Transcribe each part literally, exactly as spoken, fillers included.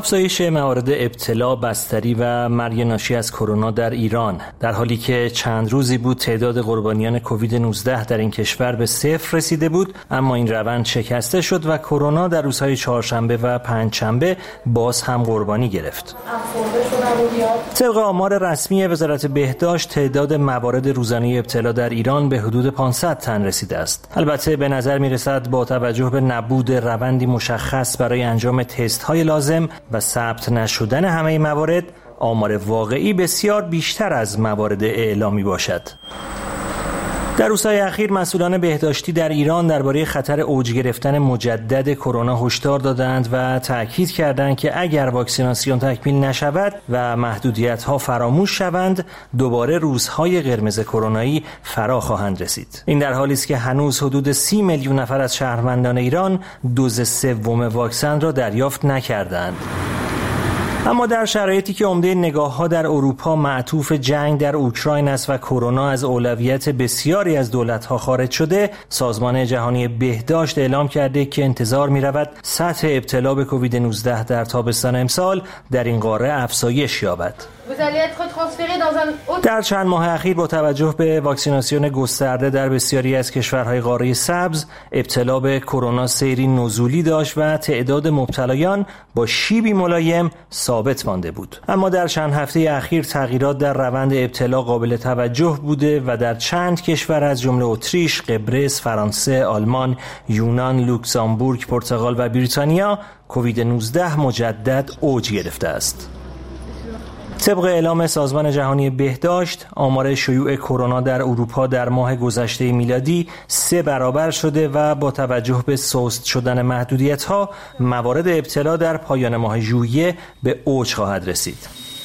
افزایش موارد ابتلا، بستری و مرگ ناشی از کرونا در ایران در حالی که چند روزی بود تعداد قربانیان کووید نوزده در این کشور به صفر رسیده بود، اما این روند شکسته شد و کرونا در روزهای چهارشنبه و پنجشنبه باز هم قربانی گرفت. طبق آمار رسمی وزارت بهداشت تعداد موارد روزانه ابتلا در ایران به حدود پانصد تن رسیده است. البته به نظر می‌رسد با توجه به نبود روندی مشخص برای انجام تست‌های لازم و ثبت نشدن همه موارد، آمار واقعی بسیار بیشتر از موارد اعلامی باشد. در روزهای اخیر مسئولان بهداشتی در ایران درباره خطر اوج گرفتن مجدد کرونا هشدار دادند و تأکید کردند که اگر واکسیناسیون تکمیل نشود و محدودیت‌ها فراموش شوند، دوباره روزهای قرمز کرونایی فرا خواهند رسید. این در حالی است که هنوز حدود سی میلیون نفر از شهروندان ایران دوز سوم واکسن را دریافت نکردند. اما در شرایطی که عمده نگاه‌ها در اروپا معطوف جنگ در اوکراین است و کرونا از اولویت بسیاری از دولت‌ها خارج شده، سازمان جهانی بهداشت اعلام کرده که انتظار می‌رود سطح ابتلا به کووید نوزده در تابستان امسال در این قاره افزایش یابد. در چند ماه اخیر با توجه به واکسیناسیون گسترده در بسیاری از کشورهای قاره سبز، ابتلا به کرونا سیری نزولی داشت و تعداد مبتلایان با شیبی ملایم ثابت مانده بود. اما در چند هفته اخیر تغییرات در روند ابتلا قابل توجه بوده و در چند کشور از جمله اتریش، قبرس، فرانسه، آلمان، یونان، لوکزامبورگ، پرتغال و بریتانیا کووید نوزده مجدد اوج گرفته است. طبق اعلام سازمان جهانی بهداشت، آمار شیوع کرونا در اروپا در ماه گذشته میلادی سه برابر شده و با توجه به سست شدن محدودیت‌ها، موارد ابتلا در پایان ماه ژوئیه به اوج خواهد رسید.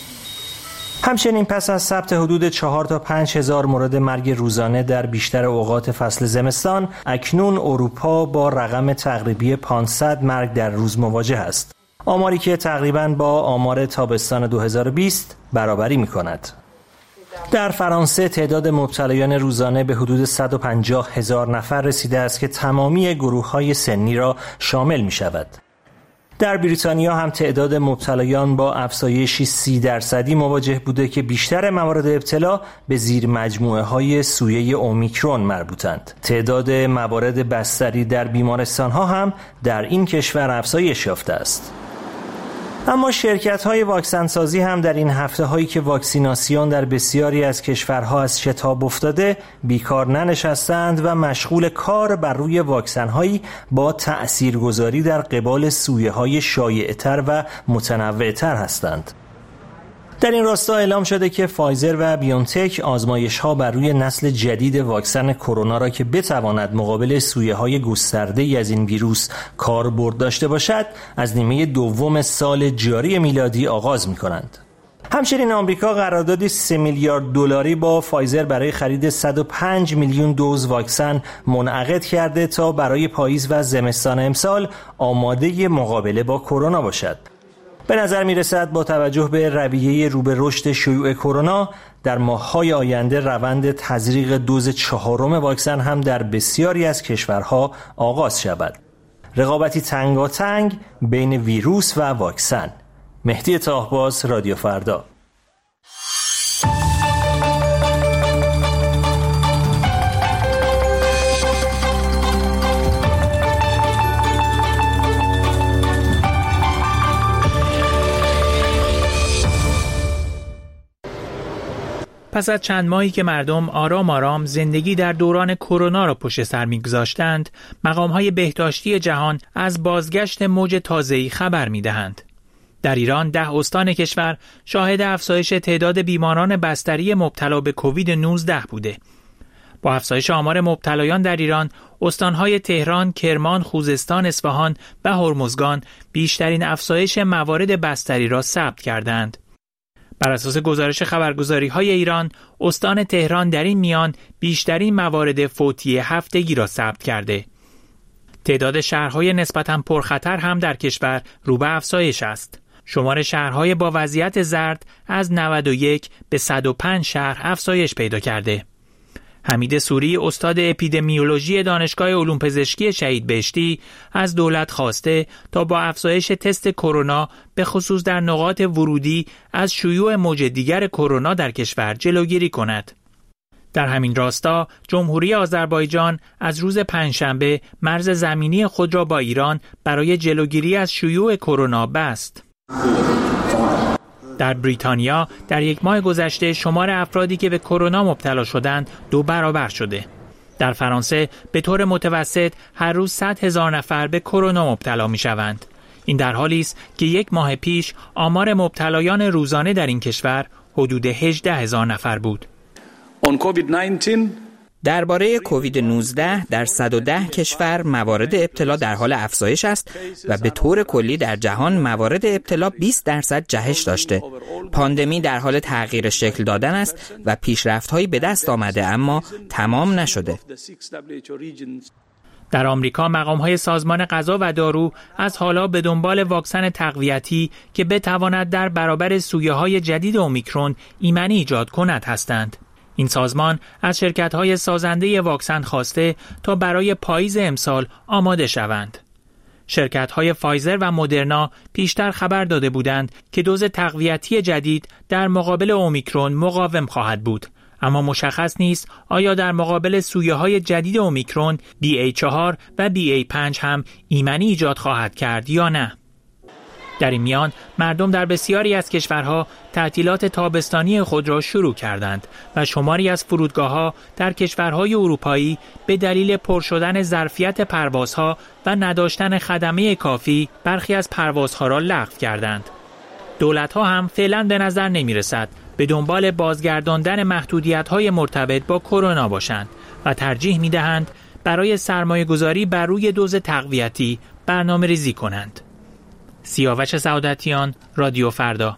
همچنین پس از ثبت حدود چهار تا پنج هزار مورد مرگ روزانه در بیشتر اوقات فصل زمستان، اکنون اروپا با رقم تقریبی پانصد مرگ در روز مواجه است. آماری که تقریباً با آمار تابستان دو هزار و بیست برابری می‌کند. در فرانسه تعداد مبتلایان روزانه به حدود صد و پنجاه هزار نفر رسیده است که تمامی گروه‌های سنی را شامل می‌شود. در بریتانیا هم تعداد مبتلایان با افزایشی سی درصدی مواجه بوده که بیشتر موارد ابتلا به زیر مجموعه های سویه اومیکرون مربوطند. تعداد موارد بستری در بیمارستان ها هم در این کشور افزایش یافته است. اما شرکت‌های واکسن سازی هم در این هفته هایی که واکسیناسیون در بسیاری از کشورها از شتاب افتاده بیکار ننشستند و مشغول کار بر روی واکسن هایی با تأثیرگذاری در قبال سویه های شایع‌تر و متنوع‌تر هستند. در این راستا اعلام شده که فایزر و بیونتک آزمایش‌ها بر روی نسل جدید واکسن کرونا را که بتواند مقابل سویه‌های گسترده‌ای از این ویروس کاربرد داشته باشد، از نیمه دوم سال جاری میلادی آغاز می‌کنند. همچنین آمریکا قراردادی سه میلیارد دلاری با فایزر برای خرید صد و پنج میلیون دوز واکسن منعقد کرده تا برای پاییز و زمستان امسال آماده مقابله با کرونا باشد. به نظر می رسد با توجه به رویه رو به رشد شیوع کرونا، در ماه‌های آینده روند تزریق دوز چهارم واکسن هم در بسیاری از کشورها آغاز شود. رقابتی تنگاتنگ بین ویروس و واکسن. مهدی طاهباز، رادیو فردا. پس از چند ماهی که مردم آرام آرام زندگی در دوران کرونا را پشت سر می‌گذاشتند، مقام‌های بهداشتی جهان از بازگشت موج تازه‌ای خبر می‌دهند. در ایران ده استان کشور شاهد افزایش تعداد بیماران بستری مبتلا به کووید نوزده بوده. با افزایش آمار مبتلایان در ایران، استان‌های تهران، کرمان، خوزستان، اصفهان و هرمزگان بیشترین افزایش موارد بستری را ثبت کردند. بر اساس گزارش خبرگزاری‌های ایران، استان تهران در این میان بیشترین موارد فوتی هفتگی را ثبت کرده. تعداد شهرهای نسبتاً پرخطر هم در کشور رو به افزایش است. شمار شهرهای با وضعیت زرد از نود و یک به صد و پنج شهر افزایش پیدا کرده. حمید سوری استاد اپیدمیولوژی دانشگاه علوم پزشکی شهید بهشتی از دولت خواسته تا با افزایش تست کرونا به خصوص در نقاط ورودی از شیوع موج دیگر کرونا در کشور جلوگیری کند. در همین راستا جمهوری آذربایجان از روز پنجشنبه مرز زمینی خود را با ایران برای جلوگیری از شیوع کرونا بست. در بریتانیا در یک ماه گذشته شمار افرادی که به کرونا مبتلا شدند دو برابر شده. در فرانسه به طور متوسط هر روز صد هزار نفر به کرونا مبتلا می شوند. این در حالی است که یک ماه پیش آمار مبتلایان روزانه در این کشور حدود هجده هزار نفر بود. درباره کووید نوزده در صد و ده کشور موارد ابتلا در حال افزایش است و به طور کلی در جهان موارد ابتلا بیست درصد جهش داشته. پاندمی در حال تغییر شکل دادن است و پیشرفت‌هایی به دست آمده اما تمام نشده. در آمریکا مقام‌های سازمان غذا و دارو از حالا به دنبال واکسن تقویتی که بتواند در برابر سویه‌های جدید اومیکرون ایمنی ایجاد کند هستند. این سازمان از شرکت‌های سازنده واکسن خواسته تا برای پاییز امسال آماده شوند. شرکت‌های فایزر و مدرنا پیشتر خبر داده بودند که دوز تقویتی جدید در مقابل اومیکرون مقاوم خواهد بود، اما مشخص نیست آیا در مقابل سویه‌های جدید اومیکرون بی ای چهار و بی ای پنج هم ایمنی ایجاد خواهد کرد یا نه. در این میان مردم در بسیاری از کشورها تعطیلات تابستانی خود را شروع کردند و شماری از فرودگاه‌ها در کشورهای اروپایی به دلیل پر شدن ظرفیت پروازها و نداشتن خدمه کافی برخی از پروازها را لغو کردند. دولت‌ها هم فعلا به نظر نمی‌رسد به دنبال بازگرداندن محدودیت‌های مرتبط با کرونا باشند و ترجیح می‌دهند برای سرمایه‌گذاری بر روی دوز تقویتی برنامه‌ریزی کنند. سیاوش سعادتیان، رادیو فردا.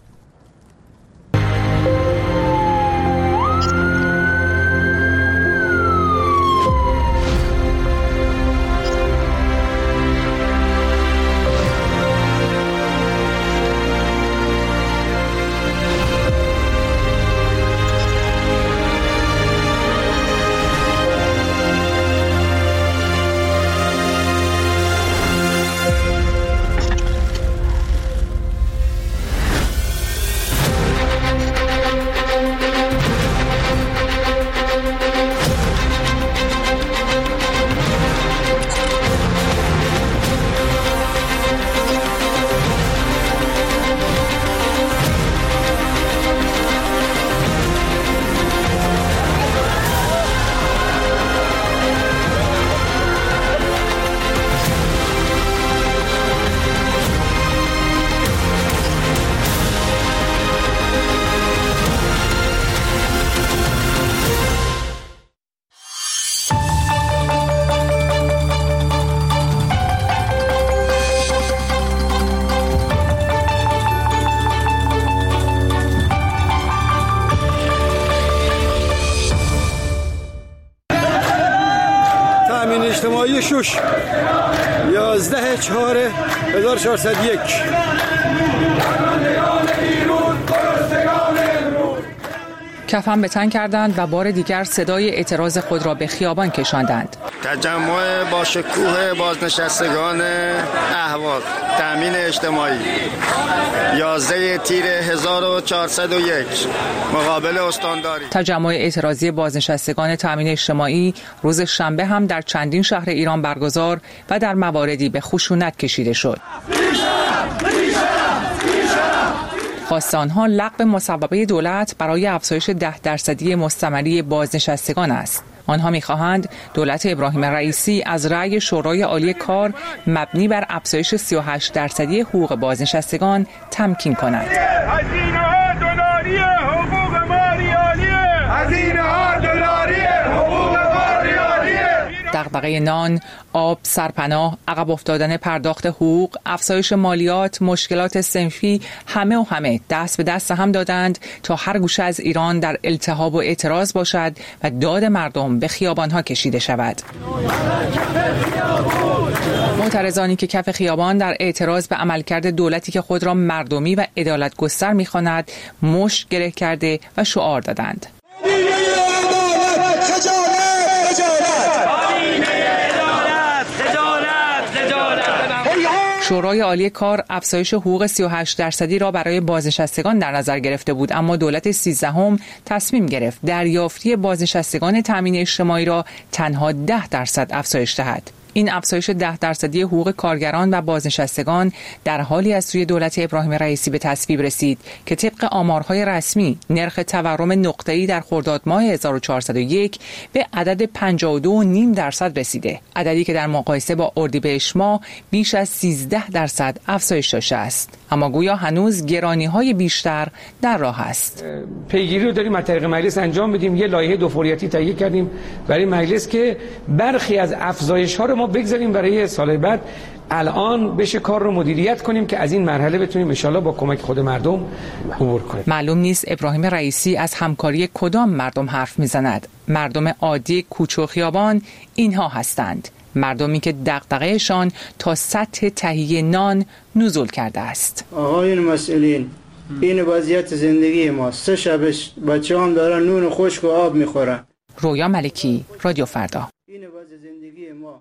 اجتماعی شش یازده چهار هزار و چهارصد و یک. کفن به تن کردند و بار دیگر صدای اعتراض خود را به خیابان کشاندند. تجمع با شکوه بازنشستگان اهواز تامین اجتماعی یازده تیر هزار و چهارصد و یک مقابل استانداری. تجمع اعتراضی بازنشستگان تامین اجتماعی روز شنبه هم در چندین شهر ایران برگزار و در مواردی به خشونت کشیده شد. خواست آنها لغو مصوبه دولت برای افزایش ده درصدی مستمری بازنشستگان است. آنها می‌خواهند دولت ابراهیم رئیسی از رأی شورای عالی کار مبنی بر افزایش سی و هشت درصدی حقوق بازنشستگان تمکین کند. هزینه‌ها دلاری حقوق ما ریالیه. هزینه‌ها دلاری حقوق ما ریالیه. دغدغه نان، آب، سرپناه، عقب افتادن پرداخت حقوق، افزایش مالیات، مشکلات صنفی، همه و همه دست به دست هم دادند تا هر گوشه از ایران در التهاب و اعتراض باشد و داد مردم به خیابانها کشیده شود. معترضانی که کف خیابان در اعتراض به عملکرد دولتی که خود را مردمی و عدالت گستر می‌خواند مشت گره کرده و شعار دادند. شورای عالی کار افزایش حقوق سی و هشت درصدی را برای بازنشستگان در نظر گرفته بود، اما دولت سیزدهم تصمیم گرفت دریافتی بازنشستگان تامین اجتماعی را تنها ده درصد افزایش دهد. این افزایش ده درصدی حقوق کارگران و بازنشستگان در حالی از سوی دولت ابراهیم رئیسی به تصویب رسید که طبق آمارهای رسمی نرخ تورم نقطه‌ای در خرداد ماه هزار و چهارصد و یک به عدد پنجاه و دو و نیم درصد رسیده، عددی که در مقایسه با اردیبهشت ماه بیش از سیزده درصد افزایش داشته است. اما گویا هنوز گرانی‌های بیشتر در راه است. پیگیری رو داریم از طریق مجلس انجام بدیم. یه لایحه دو فوریتی تهیه کردیم برای مجلس که برخی از افزایش‌ها رو ما بگذاریم برای سال بعد. الان بشه کار رو مدیریت کنیم که از این مرحله بتونیم ان شاءالله با کمک خود مردم عبور کنیم. معلوم نیست ابراهیم رئیسی از همکاری کدام مردم حرف میزند. مردم عادی کوچه و خیابان اینها هستند. مردمی که دغدغه‌شان تا سطح تهیه نان نزول کرده است. آقایون مسئولین، این وضعیت زندگی ما. سه شبش بچه‌ام دارن نون خشک و آب میخورن. رویا ملکی، رادیو فردا. این وضع زندگی ما.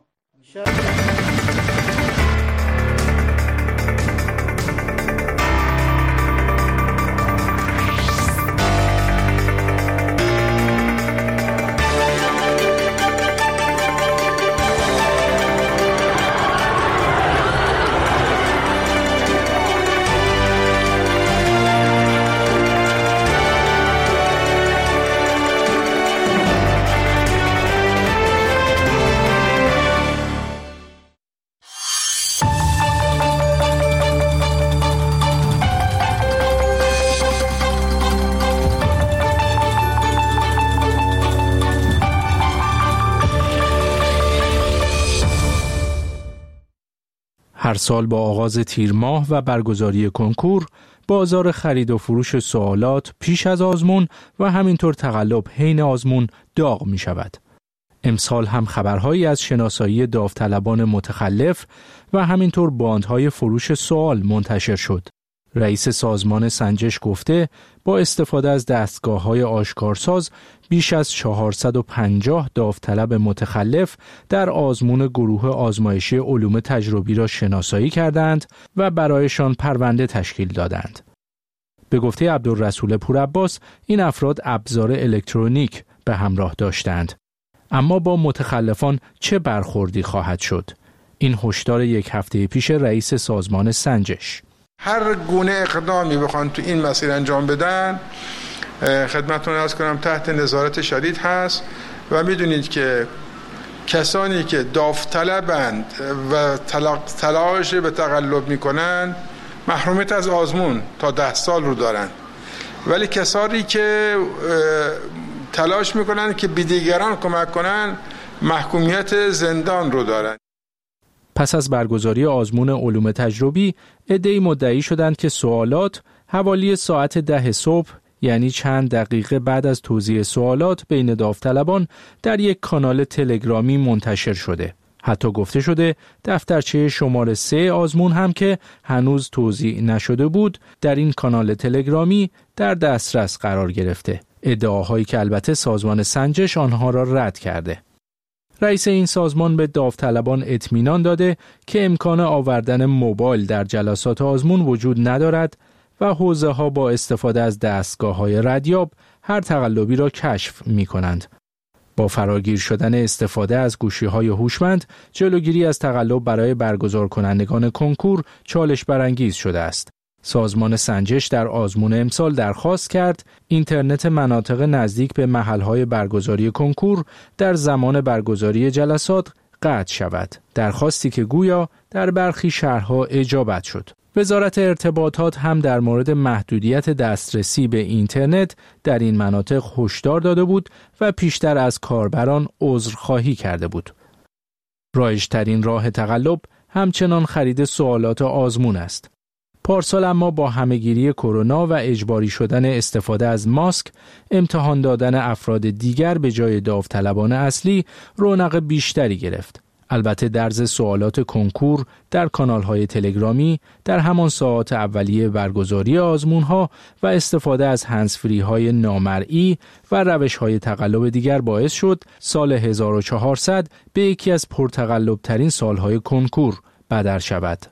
هر سال با آغاز تیر ماه و برگزاری کنکور، بازار خرید و فروش سوالات پیش از آزمون و همینطور تقلب حین آزمون داغ می شود. امسال هم خبرهایی از شناسایی داوطلبان متخلف و همینطور باندهای فروش سوال منتشر شد. رئیس سازمان سنجش گفته با استفاده از دستگاه‌های آشکارساز بیش از چهارصد و پنجاه داوطلب متخلف در آزمون گروه آزمایشی علوم تجربی را شناسایی کردند و برایشان پرونده تشکیل دادند. به گفته عبدالرسول پورعباس این افراد ابزار الکترونیک به همراه داشتند. اما با متخلفان چه برخوردی خواهد شد؟ این هشدار یک هفته پیش رئیس سازمان سنجش. هر گونه اقدامی بخوان تو این مسیر انجام بدن خدمتتون عرض کنم تحت نظارت شدید هست و میدونید که کسانی که داوطلبند و تلاش به تقلب میکنن محرومیت از آزمون تا ده سال رو دارن، ولی کسانی که تلاش میکنن که به دیگران کمک کنن محکومیت زندان رو دارن. پس از برگزاری آزمون علوم تجربی، عده‌ای مدعی شدند که سوالات حوالی ساعت ده صبح، یعنی چند دقیقه بعد از توزیع سوالات بین داوطلبان، در یک کانال تلگرامی منتشر شده. حتی گفته شده دفترچه شماره سه آزمون هم که هنوز توزیع نشده بود، در این کانال تلگرامی در دسترس قرار گرفته. ادعاهایی که البته سازمان سنجش آنها را رد کرده. رئیس این سازمان به داوطلبان اطمینان داده که امکان آوردن موبایل در جلسات آزمون وجود ندارد و حوزه‌ها با استفاده از دستگاه‌های ردیاب هر تقلبی را کشف می‌کنند. با فراگیر شدن استفاده از گوشی‌های هوشمند، جلوگیری از تقلب برای برگزار کنندگان کنکور چالش برانگیز شده است. سازمان سنجش در آزمون امسال درخواست کرد اینترنت مناطق نزدیک به محل‌های برگزاری کنکور در زمان برگزاری جلسات قطع شود. درخواستی که گویا در برخی شهرها اجابت شد. وزارت ارتباطات هم در مورد محدودیت دسترسی به اینترنت در این مناطق هشدار داده بود و پیشتر از کاربران عذرخواهی کرده بود. رایج‌ترین راه تقلب همچنان خرید سوالات آزمون است. پارسال اما با همه‌گیری کرونا و اجباری شدن استفاده از ماسک، امتحان دادن افراد دیگر به جای داوطلبان اصلی رونق بیشتری گرفت. البته درز سوالات کنکور در کانال‌های تلگرامی در همان ساعات اولیه برگزاری آزمون‌ها و استفاده از هندزفری‌های نامرئی و روش‌های تقلب دیگر باعث شد سال هزار و چهارصد به یکی از پرتقلب‌ترین سال‌های کنکور بدل شود.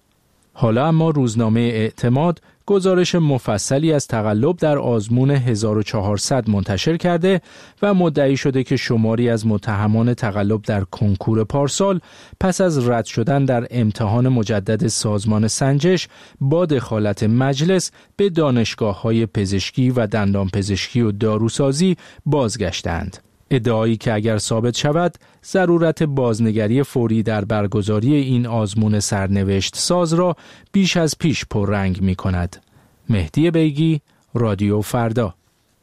حالا اما روزنامه اعتماد گزارش مفصلی از تقلب در آزمون هزار و چهارصد منتشر کرده و مدعی شده که شماری از متهمان تقلب در کنکور پارسال پس از رد شدن در امتحان مجدد سازمان سنجش با دخالت مجلس به دانشگاه‌های پزشکی و دندانپزشکی و داروسازی بازگشتند. ادعایی که اگر ثابت شود ضرورت بازنگری فوری در برگزاری این آزمون سرنوشت ساز را بیش از پیش پررنگ می کند. مهدی بیگی، رادیو فردا.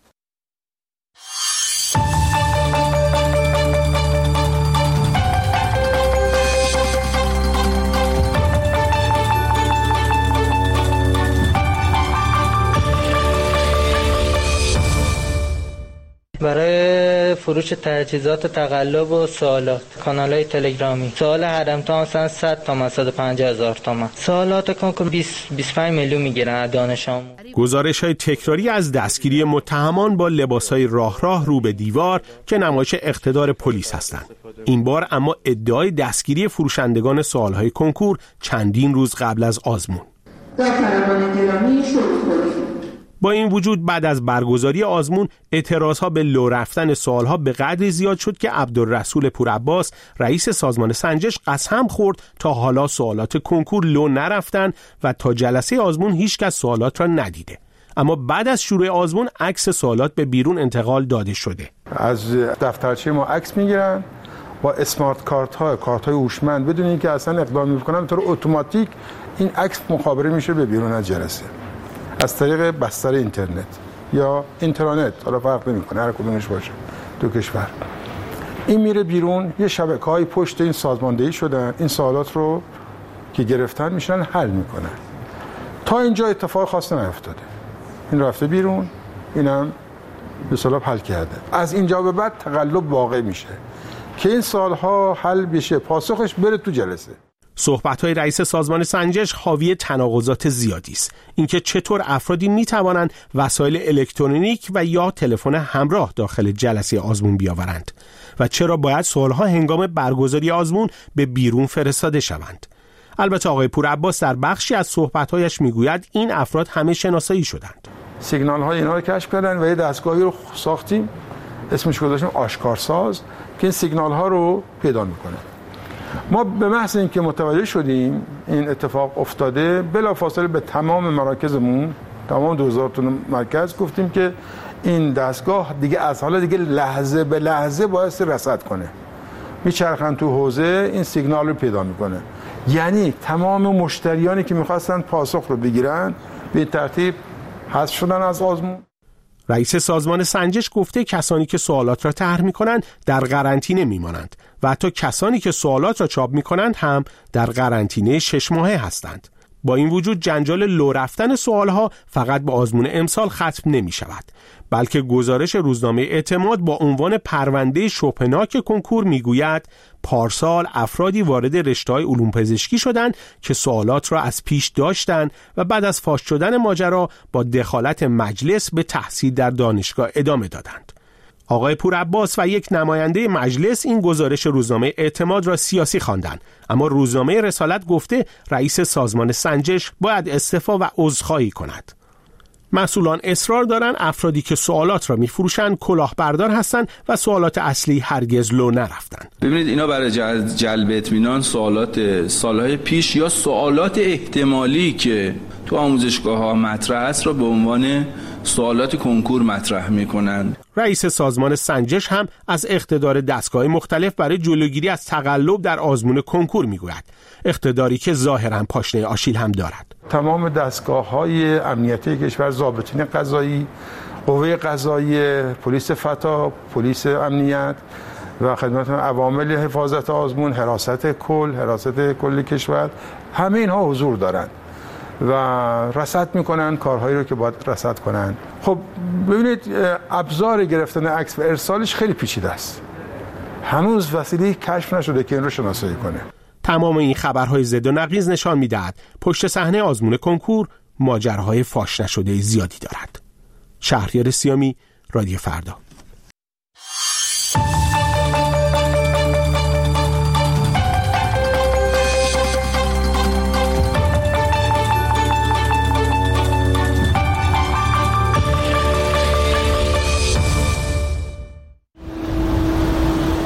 برای فروش تجهیزات تقلب و سوالات کانال‌های تلگرامی سوال هرم تا مثلا صد تومن صد و پنجاه هزار تومن، سوالات کنکور بیست بیست و پنج میلیون میگیرن دانش آموز. گزارش‌های تکراری از دستگیری متهمان با لباس‌های راه راه رو به دیوار که نمایش اقتدار پلیس هستند. این بار اما ادعای دستگیری فروشندگان سوال‌های کنکور چندین روز قبل از آزمون. با این وجود بعد از برگزاری آزمون اعتراضها به لو رفتن سوالها به قدری زیاد شد که عبدالرسول پورعباس رئیس سازمان سنجش قسم خورد تا حالا سوالات کنکور لو نرفتن و تا جلسه آزمون هیچ کس سوالات را ندیده. اما بعد از شروع آزمون عکس سوالات به بیرون انتقال داده شده. از دفترچه ما عکس میگیرن با اسمارت کارت ها کارت های هوشمند بدون اینکه اصلا اقدام میکنن، به طور اتوماتیک این عکس مخابره میشه به بیرون از جلسه از طریق بستر اینترنت یا اینترنت، حالا فرق نمیکنه هر کدومش باشه دو کشور. این میره بیرون، یه شبکه‌های پشت این سازماندهی شدن، این سوالات رو که گرفتن میشن حل میکنن. تا اینجا اتفاق خاصی نیفتاده. این رفته بیرون، اینم به اصطلاح حل کرده. از اینجا به بعد تقلب واقع میشه که این سوالها حل بشه، پاسخش بره تو جلسه. صحبت‌های رئیس سازمان سنجش حاوی تناقضات زیادی است. اینکه چطور افرادی می‌توانند وسایل الکترونیک و یا تلفن همراه داخل جلسه آزمون بیاورند و چرا باید سوال‌ها هنگام برگزاری آزمون به بیرون فرستاده شوند. البته آقای پورعباس در بخشی از صحبت‌هایش می‌گوید این افراد همه شناسایی شدند. سیگنال‌های اینها رو کشف کردن و یه دستگاهی رو ساختیم، اسمش گذاشتیم آشکارساز، که این سیگنال‌ها رو پیدا می‌کنه. ما به محض اینکه متوجه شدیم این اتفاق افتاده، بلافاصله به تمام مراکزمون، تمام دو هزار تا مرکز گفتیم که این دستگاه دیگه از حالا دیگه لحظه به لحظه باید رصد کنه. میچرخن تو حوزه، این سیگنال رو پیدا میکنه. یعنی تمام مشتریانی که میخواستن پاسخ رو بگیرن به ترتیب حذف شدن از آزمون. رئیس سازمان سنجش گفته کسانی که سوالات را طرح می‌کنند در قرنطینه می‌مانند و حتی کسانی که سوالات را چاپ می‌کنند هم در قرنطینه شش ماهه هستند. با این وجود جنجال لو رفتن سوالها فقط به آزمون امسال ختم نمی‌شود، بلکه گزارش روزنامه اعتماد با عنوان پرونده شبهناک کنکور میگوید پارسال افرادی وارد رشته‌های علوم پزشکی شدند که سوالات را از پیش داشتند و بعد از فاش شدن ماجرا با دخالت مجلس به تحصیل در دانشگاه ادامه دادند. آقای پورعباس و یک نماینده مجلس این گزارش روزنامه اعتماد را سیاسی خواندند، اما روزنامه رسالت گفته رئیس سازمان سنجش باید استعفا و عذرخواهی کند. مسئولان اصرار دارند افرادی که سوالات را می‌فروشند کلاهبردار هستند و سوالات اصلی هرگز لو نرفتند. ببینید اینا برای جلب اطمینان سوالات سالهای پیش یا سوالات احتمالی که تو آموزشگاه‌ها مطرح است را به عنوان سوالات کنکور مطرح می‌کنند. رئیس سازمان سنجش هم از اقتدار دستگاه مختلف برای جلوگیری از تقلب در آزمون کنکور می‌گوید، اقتداری که ظاهراً پاشنه آشیل هم دارد. تمام دستگاه‌های امنیتی کشور، ضابطین قضایی، قوه قضایی، پلیس فتا، پلیس امنیت و خدمات عوامل حفاظت آزمون، حراست کل، حراست کل کشور، همه اینها حضور دارند و رصد میکنن کارهایی رو که باید رصد کنن. خب ببینید ابزار گرفتن عکس و ارسالش خیلی پیچیده است. هنوز وسیله کشف نشده که این رو شناسایی کنه. تمام این خبرهای زد و نقیض نشان میدهد پشت صحنه آزمون کنکور ماجراهای فاش نشده زیادی دارد. شهریار سیامی، رادیو فردا.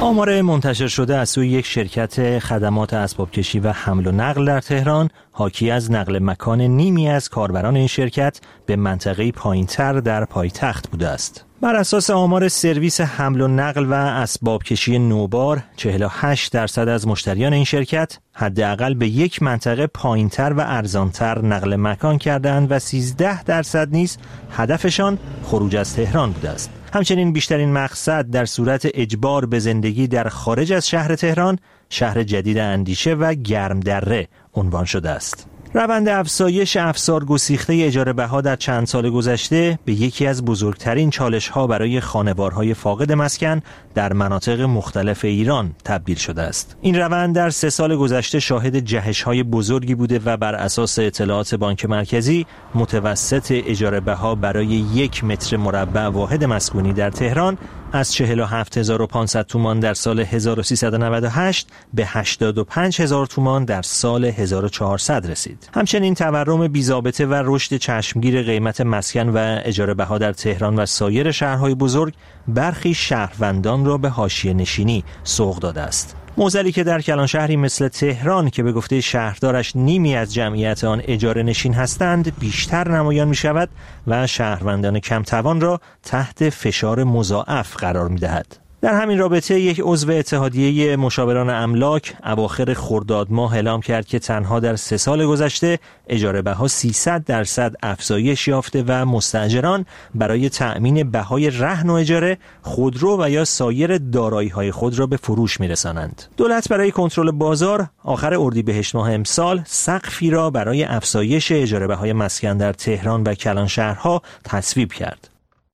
آمار منتشر شده از سوی یک شرکت خدمات اسبابکشی و حمل و نقل در تهران حاکی از نقل مکان نیمی از کاربران این شرکت به منطقه پایین‌تر در پایتخت بوده است. بر اساس آمار سرویس حمل و نقل و اسبابکشی نوبار، چهل و هشت درصد از مشتریان این شرکت حداقل به یک منطقه پایین‌تر و ارزان‌تر نقل مکان کردند و سیزده درصد نیز هدفشان خروج از تهران بوده است. همچنین بیشترین مقصد در صورت اجبار به زندگی در خارج از شهر تهران، شهر جدید اندیشه و گرمدره عنوان شده است. روند افزایش افسار گسیخته اجاره بها در چند سال گذشته به یکی از بزرگترین چالش‌ها برای خانوارهای فاقد مسکن در مناطق مختلف ایران تبدیل شده است. این روند در سه سال گذشته شاهد جهش‌های بزرگی بوده و بر اساس اطلاعات بانک مرکزی متوسط اجاره بها برای یک متر مربع واحد مسکونی در تهران از چهل و هفت هزار و پانصد تومان در سال هزار و سیصد و نود و هشت به هشتاد و پنج هزار تومان در سال هزار و چهارصد رسید. همچنین تورم بی‌ضابطه و رشد چشمگیر قیمت مسکن و اجاره بها در تهران و سایر شهرهای بزرگ برخی شهروندان را به حاشیه نشینی سوق داده است. معضلی که در کلان شهری مثل تهران که به گفته شهردارش نیمی از جمعیت آن اجاره نشین هستند بیشتر نمایان می شود و شهروندان کم توان را تحت فشار مضاعف قرار می دهد. در همین رابطه یک عضو اتحادیه مشاوران املاک اواخر خرداد ماه اعلام کرد که تنها در سه سال گذشته اجاره بها سیصد درصد افزایش یافته و مستاجران برای تأمین بهای رهن و اجاره خودرو و یا سایر دارایی‌های خود را به فروش می‌رسانند. دولت برای کنترل بازار آخر اردیبهشت ماه امسال سقفی را برای افزایش اجاره بهای مسکن در تهران و کلان شهرها تصویب کرد.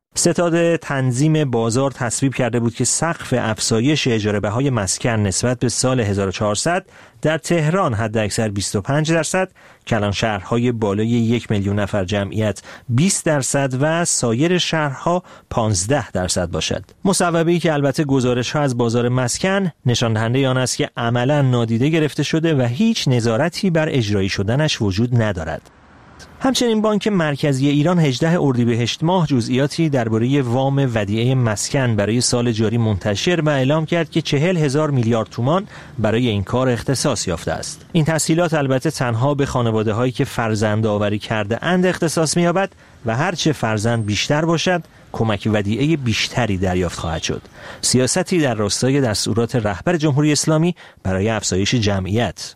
ستاد تنظیم بازار تصویب کرده بود که سقف افزایش اجاره بهای مسکن نسبت به سال هزار و چهارصد در تهران حداکثر بیست و پنج درصد، کلان شهرهای بالای یک میلیون نفر جمعیت بیست درصد و سایر شهرها پانزده درصد باشد. مصوبه‌ای که البته گزارش‌ها از بازار مسکن نشان دهنده آن است که عملاً نادیده گرفته شده و هیچ نظارتی بر اجرایی شدنش وجود ندارد. همچنین بانک مرکزی ایران هجدهم اردیبهشت ماه جزئیاتی درباره وام ودیعه مسکن برای سال جاری منتشر و اعلام کرد که چهل هزار میلیارد تومان برای این کار اختصاص یافته است. این تسهیلات البته تنها به خانواده‌هایی که فرزند آوری کرده اند اختصاص می‌یابد و هرچه فرزند بیشتر باشد کمک ودیعه بیشتری دریافت خواهد شد. سیاستی در راستای دستورات رهبر جمهوری اسلامی برای افزایش جمعیت.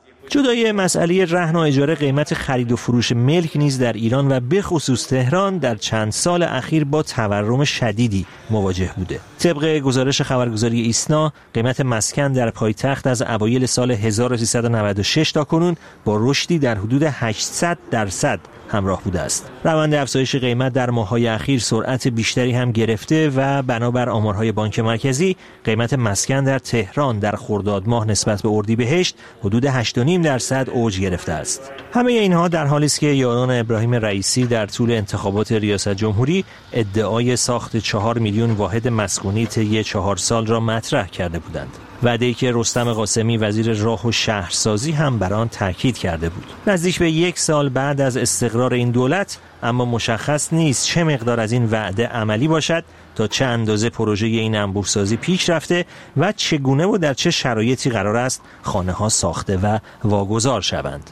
جدای مسئله رهن و اجاره، قیمت خرید و فروش ملک نیز در ایران و به خصوص تهران در چند سال اخیر با تورم شدیدی مواجه بوده. طبق گزارش خبرگزاری ایسنا، قیمت مسکن در پایتخت از اوایل سال هزار و سیصد و نود و شش تا کنون با رشدی در حدود هشتصد درصد همراه بوده است. روند افزایش قیمت در ماه‌های اخیر سرعت بیشتری هم گرفته و بنابر آمارهای بانک مرکزی قیمت مسکن در تهران در خرداد ماه نسبت به اردیبهشت حدود هشت و نیم درصد اوج گرفته است. همه اینها در حالی است که یاران ابراهیم رئیسی در طول انتخابات ریاست جمهوری ادعای ساخت چهار میلیون واحد مسکونی طی چهار سال را مطرح کرده بودند. وعده‌ای که رستم قاسمی وزیر راه و شهرسازی هم بر آن تاکید کرده بود. نزدیک به یک سال بعد از استقرار این دولت اما مشخص نیست چه مقدار از این وعده عملی باشد، تا چه اندازه پروژه این انبوه‌سازی پیش رفته و چگونه و در چه شرایطی قرار است خانه‌ها ساخته و واگذار شوند.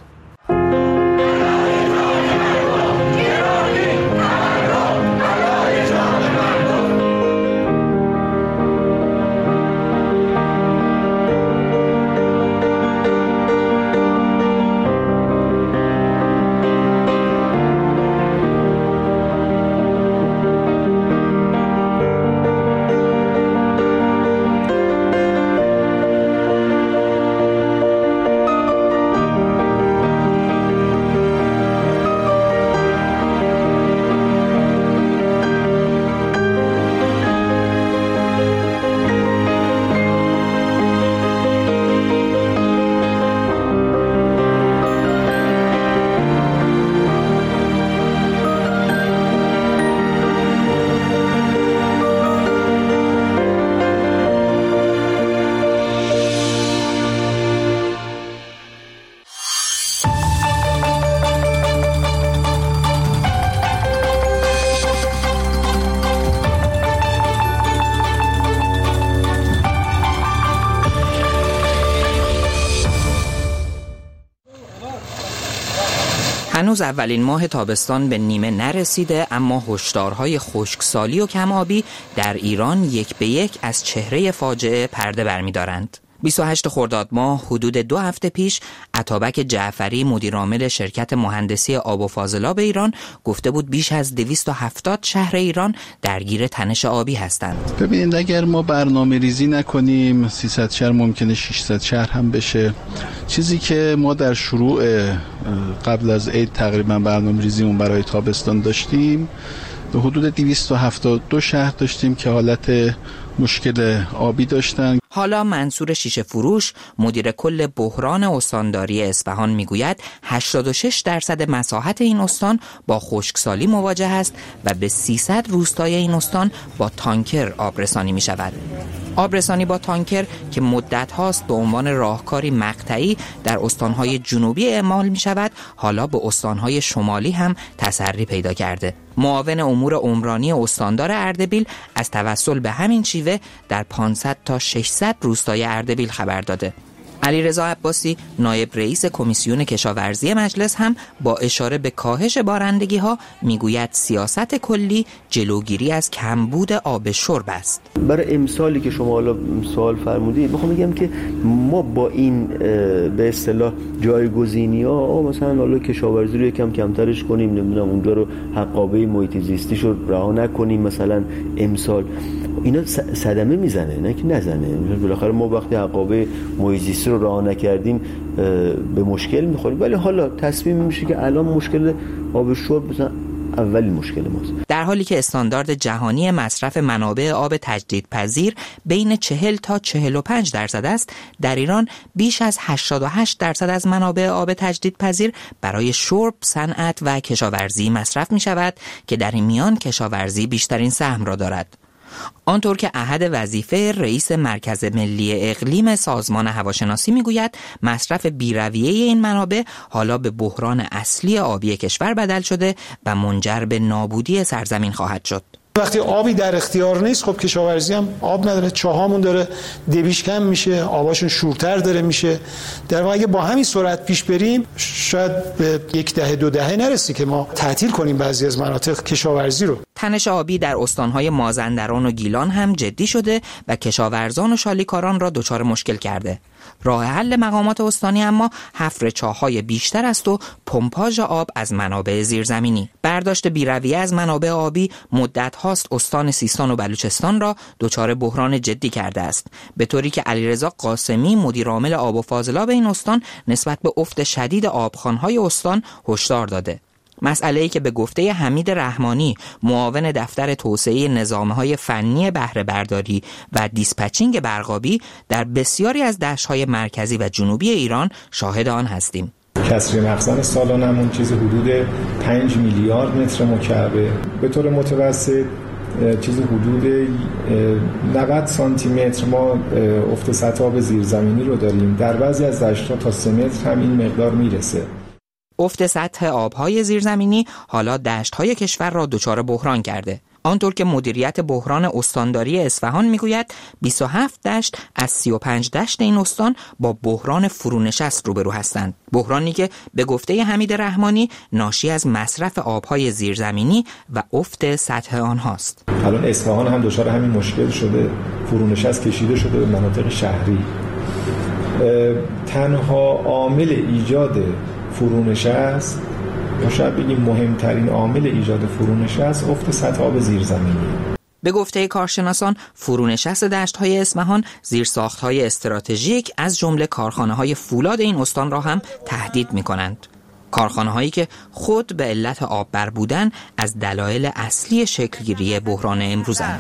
هنوز اولین ماه تابستان به نیمه نرسیده، اما هشدارهای خشکسالی و کم‌آبی در ایران یک به یک از چهره فاجعه پرده برمی‌دارند. بیست و هشتم خرداد ماه حدود دو هفته پیش عطابک جعفری مدیرعامل شرکت مهندسی آب و فاضلاب ایران گفته بود بیش از دویست و هفتاد شهر ایران درگیر تنش آبی هستند. ببینید اگر ما برنامه ریزی نکنیم سیصد شهر ممکنه ششصد شهر هم بشه. چیزی که ما در شروع قبل از عید تقریبا برنامه ریزیمون برای تابستان داشتیم به حدود دویست و هفتاد و دو شهر داشتیم که حالت مشکل آبی داشتن. حالا منصور شیشه فروش مدیر کل بحران استانداری اصفهان میگوید هشتاد و شش درصد مساحت این استان با خشکسالی مواجه است و به سیصد روستای این استان با تانکر آبرسانی می شود. آبرسانی با تانکر که مدت هاست به عنوان راهکاری مقطعی در استانهای جنوبی اعمال می شود، حالا به استانهای شمالی هم تسری پیدا کرده. معاون امور عمرانی استاندار اردبیل از توسل به همین شیوه در پانصد تا ششصد روستای اردبیل خبر داده. علیرضا عباسی نایب رئیس کمیسیون کشاورزی مجلس هم با اشاره به کاهش بارندگی ها میگوید سیاست کلی جلوگیری از کمبود آب شرب است. برای امسالی که شما حالا سوال فرمودید میخوام بگم که ما با این به اصطلاح جایگزینی ها مثلا حالا کشاورزی رو یکم کمترش کنیم، نمیدونم اونجا رو حقابه محیط زیستیش رو رها نکنیم، مثلا امسال اینا صدمه میزنه نه که نزنه. بالاخره ما وقتی حقابه محیط زیستی رو رها نکردیم به مشکل میخوریم، ولی حالا تصمیم میشه که الان مشکل آب شرب مثلا اولین مشکل ماست. در حالی که استاندارد جهانی مصرف منابع آب تجدیدپذیر بین چهل تا چهل و پنج درصد است، در ایران بیش از هشتاد و هشت درصد از منابع آب تجدیدپذیر برای شرب، صنعت و کشاورزی مصرف می شود که در این میان کشاورزی بیشترین سهم را دارد. آنطور که احد وظیفه رئیس مرکز ملی اقلیم سازمان هواشناسی میگوید مصرف بی‌رویه این منابع حالا به بحران اصلی آبی کشور بدل شده و منجر به نابودی سرزمین خواهد شد. وقتی آبی در اختیار نیست خب کشاورزی هم آب نداره، چاهامون داره دبیش کم میشه، آباشون شورتر داره میشه. در واقع اگه با همین سرعت پیش بریم شاید به یک دهه دو دهه نرسی که ما تعطیل کنیم بعضی از مناطق کشاورزی رو. تنش آبی در استانهای مازندران و گیلان هم جدی شده و کشاورزان و شالیکاران را دچار مشکل کرده. راه حل مقامات استانی اما حفر چاه‌های بیشتر است و پمپاژ آب از منابع زیرزمینی. برداشت بی‌رویه از منابع آبی مدت هاست استان سیستان و بلوچستان را دچار بحران جدی کرده است، به طوری که علیرضا قاسمی مدیرعامل آب و فاضلاب این استان نسبت به افت شدید آبخوان‌های استان هشدار داده. مسئله‌ای که به گفته حمید رحمانی معاون دفتر توسعه نظام‌های فنی بهره برداری و دیسپچینگ برقابی در بسیاری از دشت‌های مرکزی و جنوبی ایران شاهد آن هستیم. کسری مخزن سالانمون چیز حدود پنج میلیارد متر مکعب، به طور متوسط چیز حدود نود سانتی متر ما افت سطح آب زیرزمینی رو داریم. در بعضی از دشت‌ها تا سه متر هم این مقدار میرسه. افت سطح آبهای زیرزمینی حالا دشت‌های کشور را دچار بحران کرده. آنطور که مدیریت بحران استانداری اصفهان میگوید بیست و هفت دشت از سی و پنج دشت این استان با بحران فرونشست روبرو هستند. بحرانی که به گفته حمید رحمانی ناشی از مصرف آبهای زیرزمینی و افت سطح آنهاست. الان اصفهان هم دچار همین مشکل شده، فرونشست کشیده شده به مناطق شهری. تنها عامل ایجاد فرونشست یا شاید بگیم مهمترین عامل ایجاد فرونشست افت سطح آب زیرزمینی. به گفته کارشناسان فرونشست دشت‌های اصفهان زیرساخت‌های استراتژیک از جمله کارخانه‌های فولاد این استان را هم تهدید می‌کنند. کارخانه‌هایی که خود به علت آببر بودن از دلایل اصلی شکلگیری بحران امروزند.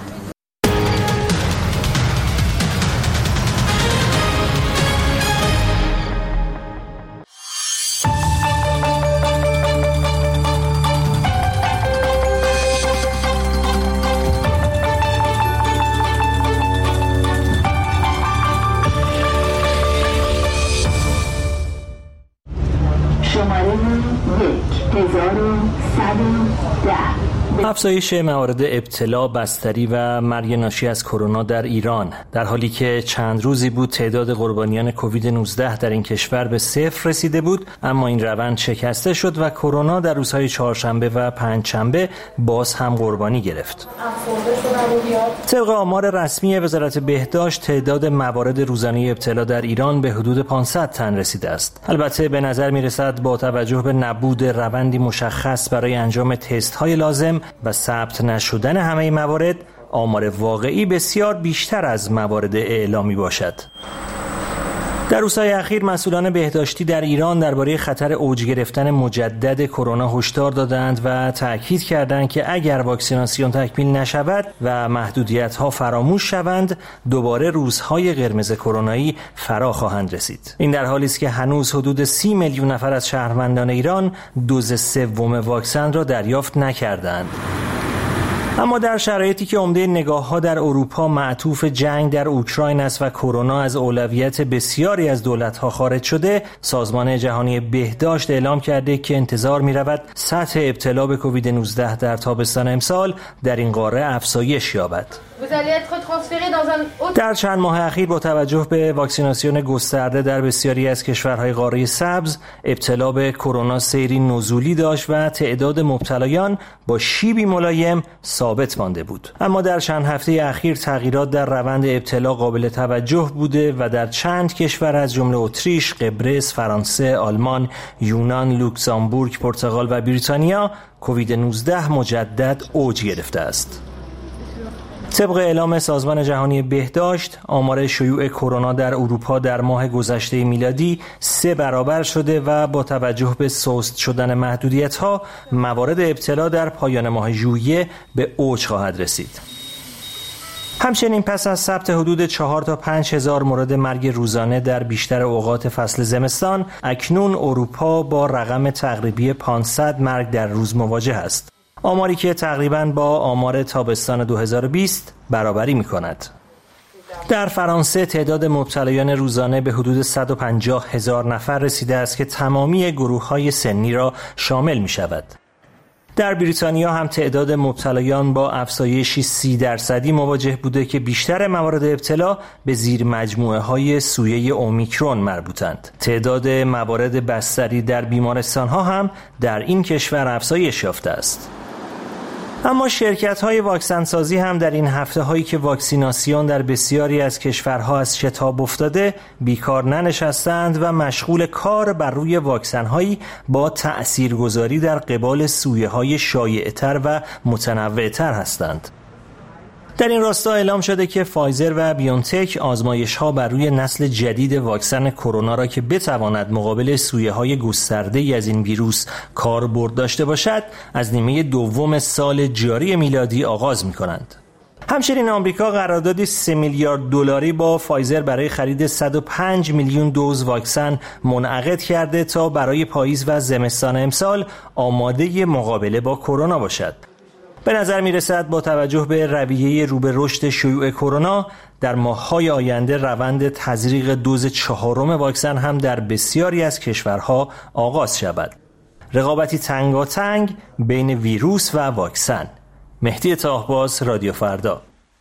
افزایش موارد ابتلا، بستری و مرگ ناشی از کرونا در ایران در حالی که چند روزی بود تعداد قربانیان کووید نوزده در این کشور به صفر رسیده بود، اما این روند شکسته شد و کرونا در روزهای چهارشنبه و پنجشنبه باز هم قربانی گرفت. طبق آمار رسمی وزارت بهداشت تعداد موارد روزانه ابتلا در ایران به حدود پانصد تن رسیده است. البته به نظر می‌رسد با توجه به نبود روندی مشخص برای انجام تست‌های لازم و ثبت نشدن همه موارد، آمار واقعی بسیار بیشتر از موارد اعلامی باشد. در روزهای اخیر مسئولان بهداشتی در ایران درباره خطر اوج گرفتن مجدد کرونا هشدار دادند و تاکید کردند که اگر واکسیناسیون تکمیل نشود و محدودیت‌ها فراموش شوند، دوباره روزهای قرمز کرونایی فرا خواهند رسید. این در حالی است که هنوز حدود سی میلیون نفر از شهروندان ایران دوز سوم واکسن را دریافت نکردند. اما در شرایطی که عمده نگاه‌ها در اروپا معطوف جنگ در اوکراین است و کرونا از اولویت بسیاری از دولت‌ها خارج شده، سازمان جهانی بهداشت اعلام کرده که انتظار می‌رود سطح ابتلا به کووید نوزده در تابستان امسال در این قاره افزایش یابد. در چند ماه اخیر با توجه به واکسیناسیون گسترده در بسیاری از کشورهای قاره سبز، ابتلا به کرونا سیری نزولی داشت و تعداد مبتلایان با شیبی ملایم ثابت مانده بود. اما در چند هفته اخیر تغییرات در روند ابتلا قابل توجه بوده و در چند کشور از جمله اتریش، قبرس، فرانسه، آلمان، یونان، لوکزامبورگ، پرتغال و بریتانیا کووید نوزده مجدد اوج گرفته است. طبق اعلام سازمان جهانی بهداشت، آمار شیوع کرونا در اروپا در ماه گذشته میلادی سه برابر شده و با توجه به سست شدن محدودیت‌ها، موارد ابتلا در پایان ماه ژوئیه به اوج خواهد رسید. همچنین پس از ثبت حدود چهار تا پنج هزار مورد مرگ روزانه در بیشتر اوقات فصل زمستان، اکنون اروپا با رقم تقریبی پانصد مرگ در روز مواجه است. آماری که تقریباً با آمار تابستان دو هزار و بیست برابری می‌کند. در فرانسه تعداد مبتلایان روزانه به حدود صد و پنجاه هزار نفر رسیده است که تمامی گروه‌های سنی را شامل می‌شود. در بریتانیا هم تعداد مبتلایان با افزایشی سی درصدی مواجه بوده که بیشتر موارد ابتلا به زیر مجموعه های سویه اومیکرون مربوطند. تعداد موارد بستری در بیمارستان ها هم در این کشور افزایش یافته است. اما شرکت‌های واکسن سازی هم در این هفته هایی که واکسیناسیون در بسیاری از کشورها از شتاب افتاده بیکار ننشستند و مشغول کار بر روی واکسن هایی با تأثیرگذاری در قبال سویه های شایع‌تر و متنوع‌تر هستند. در این راستا اعلام شده که فایزر و بیونتک آزمایش‌ها بر روی نسل جدید واکسن کرونا را که بتواند مقابل سویه‌های گسترده‌ای از این ویروس کاربرد داشته باشد، از نیمه دوم سال جاری میلادی آغاز می‌کنند. همچنین آمریکا قراردادی سه میلیارد دلاری با فایزر برای خرید صد و پنج میلیون دوز واکسن منعقد کرده تا برای پاییز و زمستان امسال آماده مقابله با کرونا باشد. به نظر می رسد با توجه به رویه رو به رشد شیوع کرونا، در ماه‌های آینده روند تزریق دوز چهارم واکسن هم در بسیاری از کشورها آغاز شود. رقابتی تنگاتنگ بین ویروس و واکسن. مهدی طاهباز، رادیو فردا.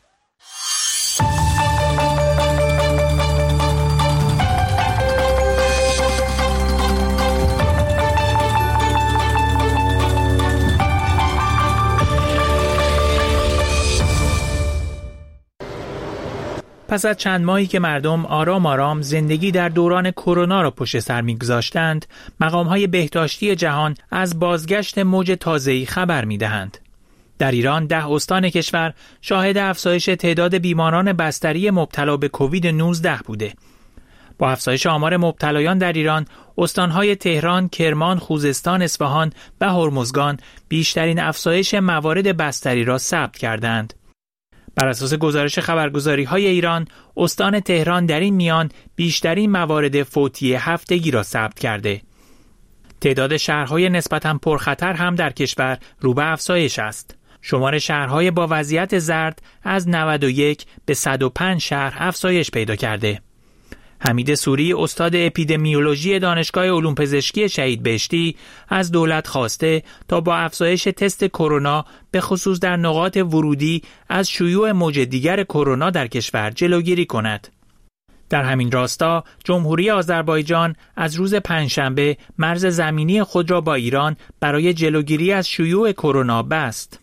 پس از چند ماهی که مردم آرام آرام زندگی در دوران کرونا را پشت سر می‌گذاشتند، مقام‌های بهداشتی جهان از بازگشت موج تازه‌ای خبر می‌دهند. در ایران ده استان کشور شاهد افزایش تعداد بیماران بستری مبتلا به کووید نوزده بوده. با افزایش آمار مبتلایان در ایران، استان‌های تهران، کرمان، خوزستان، اصفهان و هرمزگان بیشترین افزایش موارد بستری را ثبت کردند. بر اساس گزارش خبرگزاری‌های ایران، استان تهران در این میان بیشترین موارد فوتی هفتگی را ثبت کرده. تعداد شهرهای نسبتاً پرخطر هم در کشور رو به افزایش است. شمار شهرهای با وضعیت زرد از نود و یک به صد و پنج شهر افزایش پیدا کرده. حمید سوری استاد اپیدمیولوژی دانشگاه علوم پزشکی شهید بهشتی از دولت خواسته تا با افزایش تست کرونا به خصوص در نقاط ورودی از شیوع موج دیگر کرونا در کشور جلوگیری کند. در همین راستا جمهوری آذربایجان از روز پنجشنبه مرز زمینی خود را با ایران برای جلوگیری از شیوع کرونا بست.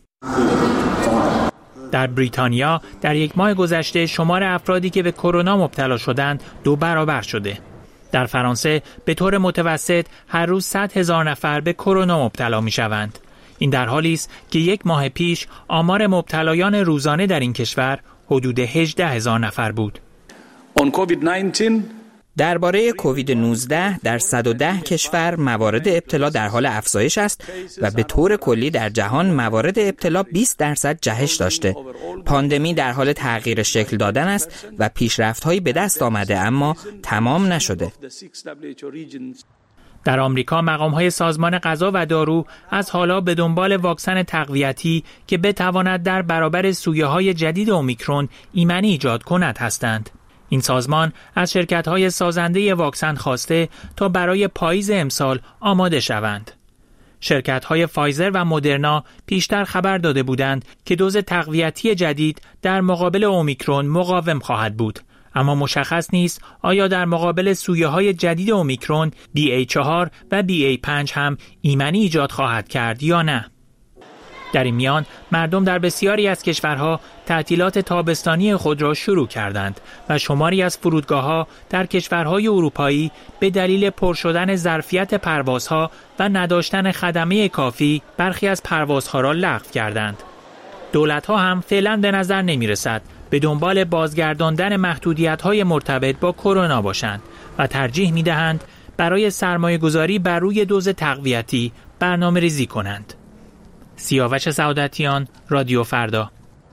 در بریتانیا در یک ماه گذشته شمار افرادی که به کرونا مبتلا شدند دو برابر شده. در فرانسه به طور متوسط هر روز صد هزار نفر به کرونا مبتلا می شوند. این در حالی است که یک ماه پیش آمار مبتلایان روزانه در این کشور حدود هجده هزار نفر بود. درباره کووید نوزده در صد و ده کشور موارد ابتلا در حال افزایش است و به طور کلی در جهان موارد ابتلا بیست درصد جهش داشته. پاندمی در حال تغییر شکل دادن است و پیشرفت‌هایی به دست آمده اما تمام نشده. در آمریکا مقام‌های سازمان غذا و دارو از حالا به دنبال واکسن تقویتی که بتواند در برابر سویه‌های جدید اومیکرون ایمنی ایجاد کند هستند. این سازمان از شرکت‌های سازنده واکسن خواسته تا برای پاییز امسال آماده شوند. شرکت‌های فایزر و مدرنا پیشتر خبر داده بودند که دوز تقویتی جدید در مقابل اومیکرون مقاوم خواهد بود، اما مشخص نیست آیا در مقابل سویه‌های جدید اومیکرون بی ای چهار و بی ای پنج هم ایمنی ایجاد خواهد کرد یا نه. در این میان مردم در بسیاری از کشورها تعطیلات تابستانی خود را شروع کردند و شماری از فرودگاه‌ها در کشورهای اروپایی به دلیل پر شدن ظرفیت پروازها و نداشتن خدمه کافی برخی از پروازها را لغو کردند. دولت‌ها هم فعلا به نظر نمی‌رسد به دنبال بازگرداندن محدودیت‌های مرتبط با کرونا باشند و ترجیح می‌دهند برای سرمایه‌گذاری بر روی دوز تقویتی برنامه‌ریزی کنند. سیاوش سعادتیان، رادیو فردا.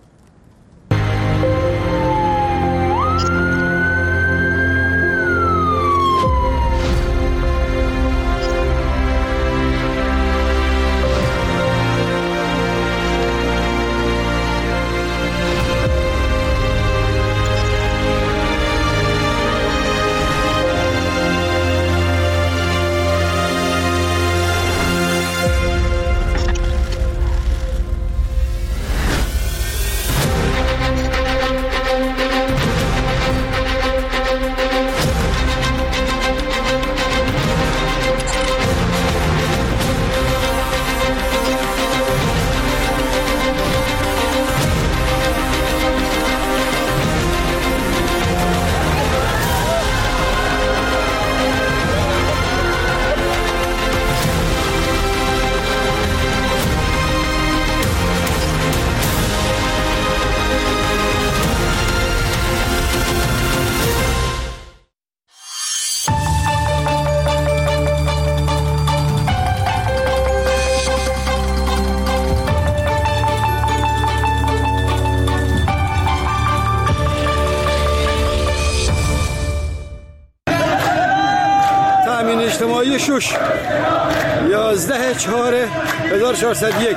اجتماعی شش یازده چهار هزار و چهارصد و یک.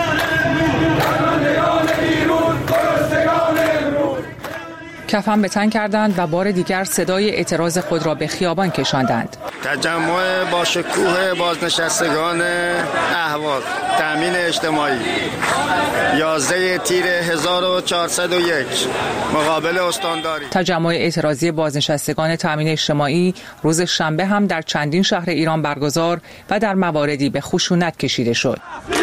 کفن به تن کردند و بار دیگر صدای اعتراض خود را به خیابان کشاندند. تجمع با شکوه بازنشستگان اهواز تامین اجتماعی یازده تیر هزار و چهارصد و یک مقابل استانداری. تجمع اعتراضی بازنشستگان تامین اجتماعی روز شنبه هم در چندین شهر ایران برگزار و در مواردی به خشونت کشیده شد.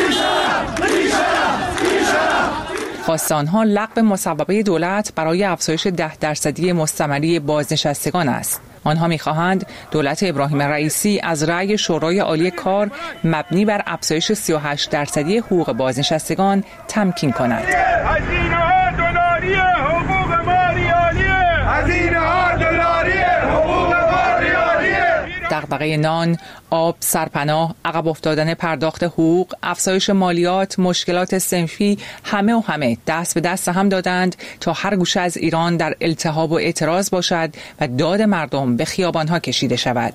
خواست آنها لغو مصوبه دولت برای افزایش ده درصدی مستمری بازنشستگان است. آنها می‌خواهند دولت ابراهیم رئیسی از رأی شورای عالی کار مبنی بر افزایش سی و هشت درصدی حقوق بازنشستگان تمکین کند. هزینه‌ها دلاری حقوق ما ریالیه. هزینه‌ها دلاری حقوق ما ریالیه. دغدغه نان، آب، سرپناه، عقب افتادن پرداخت حقوق، افزایش مالیات، مشکلات صنفی، همه و همه دست به دست هم دادند تا هر گوشه از ایران در التهاب و اعتراض باشد و داد مردم به خیابانها کشیده شود.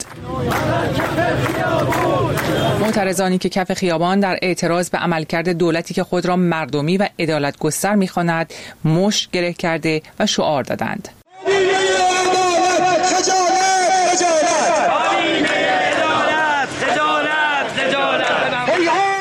معترضانی که کف خیابان در اعتراض به عملکرد دولتی که خود را مردمی و عدالت گستر می‌خواند، مشت گره کرده و شعار دادند.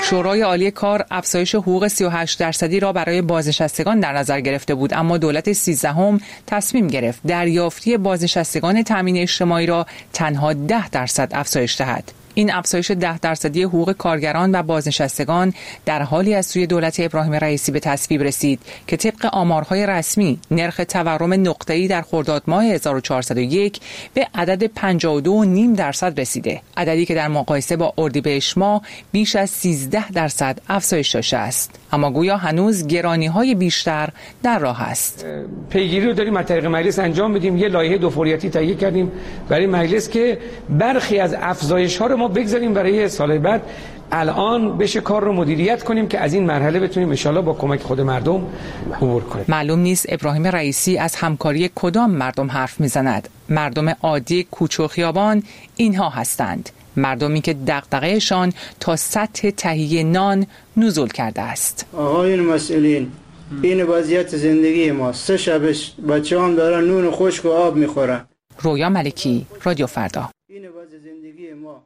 شورای عالی کار افزایش حقوق سی و هشت درصدی را برای بازنشستگان در نظر گرفته بود، اما دولت سیزدهم تصمیم گرفت دریافتی بازنشستگان تامین اجتماعی را تنها ده درصد افزایش دهد. این افزایش ده درصدی حقوق کارگران و بازنشستگان در حالی از سوی دولت ابراهیم رئیسی به تصویب رسید که طبق آمارهای رسمی نرخ تورم نقطه‌ای در خرداد ماه هزار و چهارصد و یک به عدد پنجاه و دو و نیم درصد رسیده، عددی که در مقایسه با اردیبهشت ماه بیش از سیزده درصد افزایش داشته است. اما گویا هنوز گرانی‌های بیشتر در راه است. پیگیری رو داریم از طریق مجلس انجام میدیم. یه لایحه دو فوریتی تهیه کردیم برای مجلس که برخی از افزایش‌ها رو ما بگذاریم برای سال بعد. الان بشه کار رو مدیریت کنیم که از این مرحله بتونیم ان شاءالله با کمک خود مردم عبور کنیم. معلوم نیست ابراهیم رئیسی از همکاری کدام مردم حرف میزند. مردم عادی کوچه و خیابان اینها هستند. مردمی که دغدغه‌شان تا سطح تهیه نان نزول کرده است. آقایون مسئولین، این وضعیت زندگی ما. سه شبش بچه‌ام دارن نون خشک و آب میخورن. رویا ملکی، رادیو فردا. این وضع زندگی ما.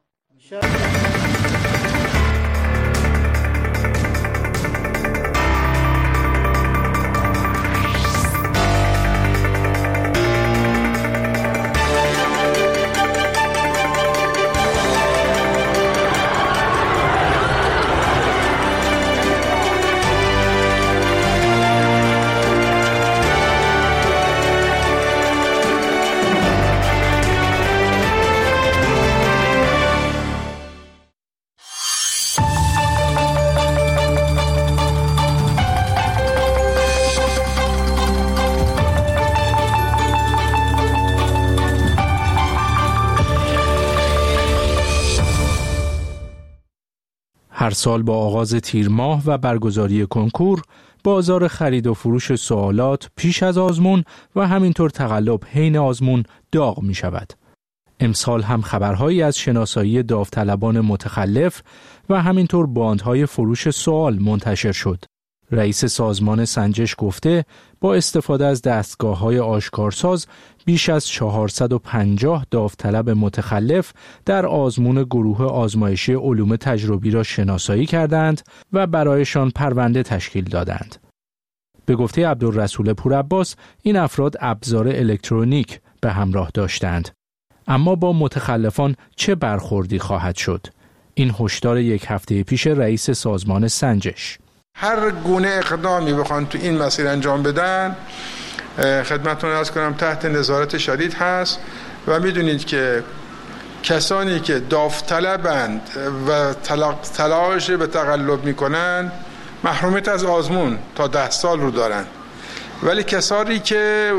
هر سال با آغاز تیر ماه و برگزاری کنکور، بازار خرید و فروش سوالات پیش از آزمون و همینطور تقلب حین آزمون داغ می شود. امسال هم خبرهایی از شناسایی داوطلبان متخلف و همینطور باندهای فروش سوال منتشر شد. رئیس سازمان سنجش گفته با استفاده از دستگاه‌های آشکارساز بیش از چهارصد و پنجاه داوطلب متخلف در آزمون گروه آزمایشی علوم تجربی را شناسایی کردند و برایشان پرونده تشکیل دادند. به گفته عبدالرسول پورعباس این افراد ابزار الکترونیک به همراه داشتند. اما با متخلفان چه برخوردی خواهد شد؟ این هشدار یک هفته پیش رئیس سازمان سنجش. هر گونه اقدامی بخوان تو این مسیر انجام بدن خدمتتون عرض کنم تحت نظارت شدید هست و میدونید که کسانی که داوطلبند و تلاش به تقلب میکنن محرومیت از آزمون تا ده سال رو دارن، ولی کسانی که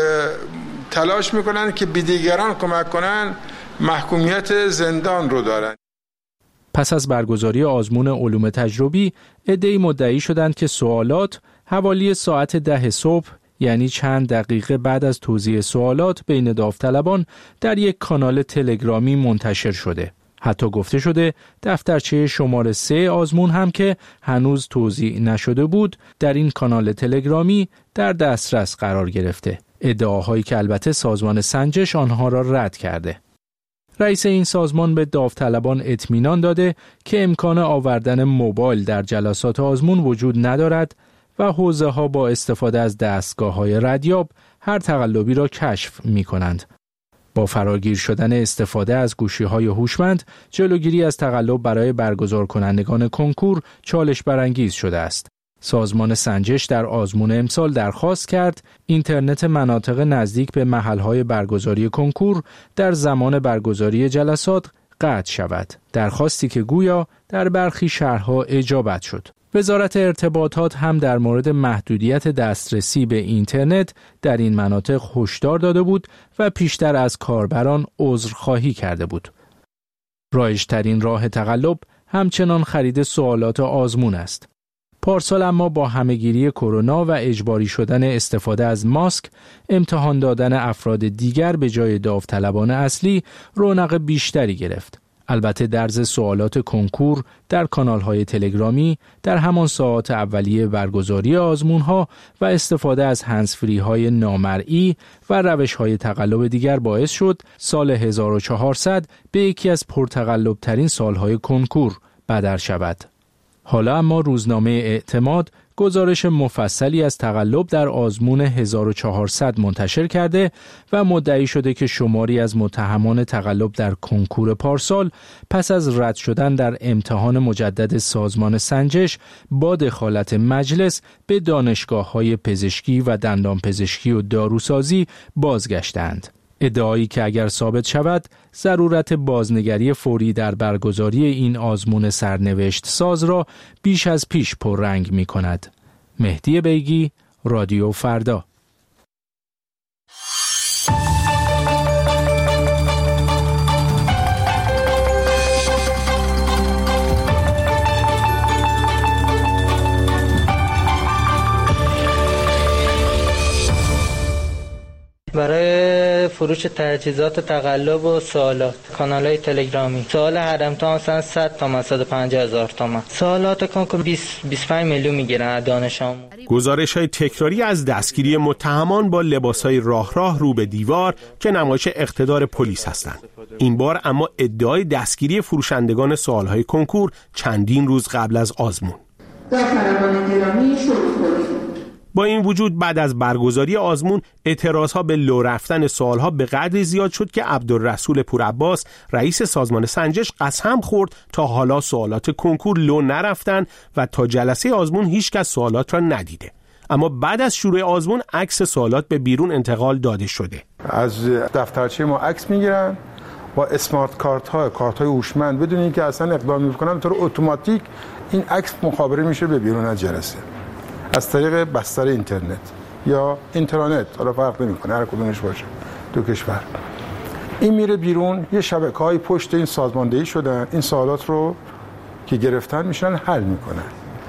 تلاش میکنن که به دیگران کمک کنن محکومیت زندان رو دارن. پس از برگزاری آزمون علوم تجربی، عده‌ای مدعی شدند که سوالات حوالی ساعت ده صبح، یعنی چند دقیقه بعد از توزیع سوالات بین داوطلبان، در یک کانال تلگرامی منتشر شده. حتی گفته شده دفترچه شماره سه آزمون هم که هنوز توزیع نشده بود، در این کانال تلگرامی در دسترس قرار گرفته. ادعاهایی که البته سازمان سنجش آنها را رد کرده. رئیس این سازمان به داوطلبان اطمینان داده که امکان آوردن موبایل در جلسات آزمون وجود ندارد و حوزه‌ها با استفاده از دستگاه‌های ردیاب هر تقلبی را کشف می‌کنند. با فراگیر شدن استفاده از گوشی‌های هوشمند، جلوگیری از تقلب برای برگزار کنندگان کنکور چالش برانگیز شده است. سازمان سنجش در آزمون امسال درخواست کرد اینترنت مناطق نزدیک به محل‌های برگزاری کنکور در زمان برگزاری جلسات قطع شود. درخواستی که گویا در برخی شهرها اجابت شد. وزارت ارتباطات هم در مورد محدودیت دسترسی به اینترنت در این مناطق هشدار داده بود و پیشتر از کاربران عذرخواهی کرده بود. رایج‌ترین راه تقلب همچنان خرید سوالات آزمون است. پارسال اما با همهگیری کرونا و اجباری شدن استفاده از ماسک، امتحان دادن افراد دیگر به جای داوطلبان اصلی رونق بیشتری گرفت. البته درز سوالات کنکور در کانال‌های تلگرامی در همان ساعات اولیه برگزاری آزمون‌ها و استفاده از هندزفری‌های نامرئی و روش‌های تقلب دیگر باعث شد سال هزار و چهارصد به یکی از پرتقلب‌ترین سال‌های کنکور بدل شود. حالا اما روزنامه اعتماد گزارش مفصلی از تقلب در آزمون هزار و چهارصد منتشر کرده و مدعی شده که شماری از متهمان تقلب در کنکور پارسال پس از رد شدن در امتحان مجدد سازمان سنجش با دخالت مجلس به دانشگاه‌های پزشکی و دندانپزشکی و داروسازی بازگشتند. ادعایی که اگر ثابت شود ضرورت بازنگری فوری در برگزاری این آزمون سرنوشت ساز را بیش از پیش پررنگ می کند. مهدی بیگی، رادیو فردا. برای فروش تجهیزات تقلب و سوالات کانال‌های تلگرامی سوال حرمتان مثلا صد تا صد و پنجاه هزار تومان، سوالات کنکور بیست بیست و پنج میلیون میگیرن دانش آموز. گزارش‌های تکراری از دستگیری متهمان با لباس‌های راه راه رو به دیوار که نمایش اقتدار پلیس هستند. این بار اما ادعای دستگیری فروشندگان سوال‌های کنکور چندین روز قبل از آزمون. با این وجود بعد از برگزاری آزمون اعتراضها به لو رفتن سوالها به قدری زیاد شد که عبدالرسول پورعباس رئیس سازمان سنجش قسم خورد تا حالا سوالات کنکور لو نرفتن و تا جلسه آزمون هیچ کس سوالات را ندیده. اما بعد از شروع آزمون عکس سوالات به بیرون انتقال داده شده. از دفترچه ما عکس میگیرن با اسمارت کارت ها کارت های هوشمند بدون اینکه اصلا اقدام میکنن به طور اتوماتیک این عکس مخابره میشه به بیرون از جلسه از طریق بستر اینترنت یا اینترنت، حالا فرق نمیکنه هر کدومش باشه دو کشور. این میره بیرون، یه شبکه‌های پشت این سازماندهی شدن، این سوالات رو که گرفتن میشن حل میکنن.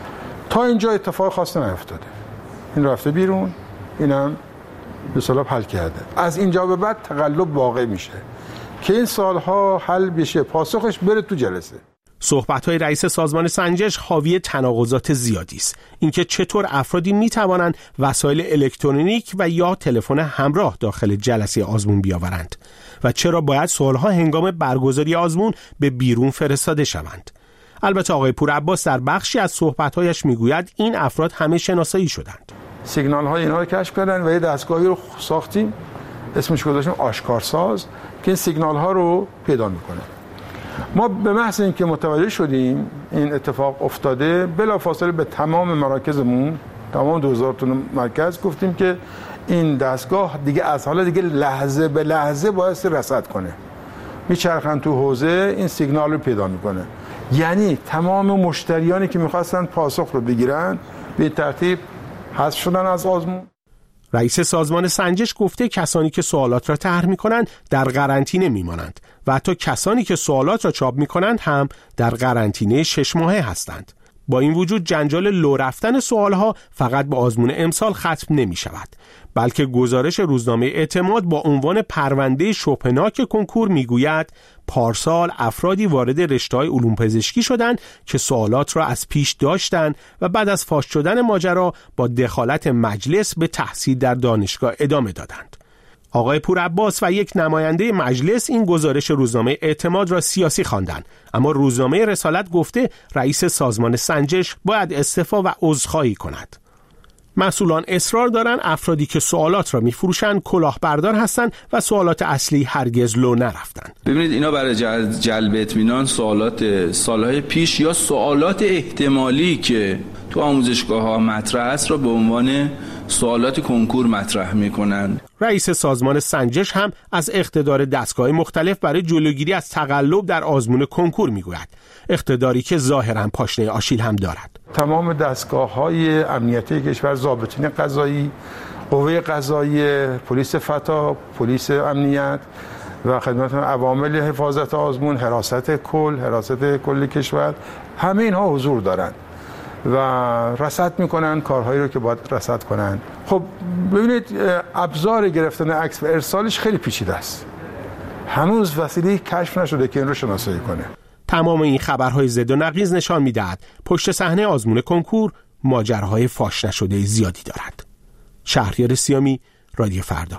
تا اینجا اتفاق خاصی نیفتاده. این رفته بیرون، اینم به اصطلاح حل کرده. از اینجا به بعد تقلب واقع میشه که این سوالها حل بشه، پاسخش بره تو جلسه. صحبت‌های رئیس سازمان سنجش حاوی تناقضات زیادی است. اینکه چطور افرادی می‌توانند وسایل الکترونیک و یا تلفن همراه داخل جلسه آزمون بیاورند و چرا باید سوال‌ها هنگام برگزاری آزمون به بیرون فرستاده شوند. البته آقای پورعباس در بخشی از صحبت‌هایش می‌گوید این افراد همه شناسایی شدند. سیگنال‌های اینها رو کشف کردن و یه دستگاهی رو ساختیم، اسمش گذاشتیم آشکارساز، که این سیگنال‌ها رو پیدا می‌کنه. ما به محض اینکه متوجه شدیم این اتفاق افتاده بلافاصله به تمام مراکزمون، تمام دو هزار تا مرکز گفتیم که این دستگاه دیگه از حالا دیگه لحظه به لحظه باید رصد کنه، میچرخن تو حوزه این سیگنال رو پیدا میکنه. یعنی تمام مشتریانی که میخواستن پاسخ رو بگیرن به ترتیب حذف شدن از آزمون. رئیس سازمان سنجش گفته کسانی که سوالات را طرح می‌کنند در قرنطینه می‌مانند و حتی کسانی که سوالات را چاپ می‌کنند هم در قرنطینه شش ماهه هستند. با این وجود جنجال لو رفتن سوالها فقط با آزمون امسال ختم نمی‌شود، بلکه گزارش روزنامه اعتماد با عنوان پرونده شبهناک کنکور میگوید پارسال افرادی وارد رشته‌های علوم پزشکی شدند که سوالات را از پیش داشتند و بعد از فاش شدن ماجرا با دخالت مجلس به تحصیل در دانشگاه ادامه دادند. آقای پورعباس و یک نماینده مجلس این گزارش روزنامه اعتماد را سیاسی خواندند، اما روزنامه رسالت گفته رئیس سازمان سنجش باید استعفا و عذرخواهی کند. مسئولان اصرار دارند افرادی که سوالات را می‌فروشند کلاهبردار هستند و سوالات اصلی هرگز لو نرفتند. ببینید اینا برای جلب اطمینان سوالات سالهای پیش یا سوالات احتمالی که تو آموزشگاه‌ها مطرح است را به عنوان سوالات کنکور مطرح می‌کنند. رئیس سازمان سنجش هم از اقتدار دستگاه مختلف برای جلوگیری از تقلب در آزمون کنکور میگوید، اقتداری که ظاهراً پاشنه آشیل هم دارد. تمام دستگاه‌های امنیتی کشور، ضابطین قضایی، قوه قضایی، پلیس فتا، پلیس امنیت و خدمات عوامل حفاظت آزمون، حراست کل، حراست کل کشور، همه اینها حضور دارند و رصد میکنن کارهایی رو که باید رصد کنن. خب ببینید ابزار گرفتن عکس و ارسالش خیلی پیچیده است. هنوز وسیله کشف نشده که این رو شناسایی کنه. تمام این خبرهای زد و نقیض نشان میدهد پشت صحنه آزمون کنکور ماجراهای فاش نشده زیادی دارد. شهریار سیامی، رادیو فردا.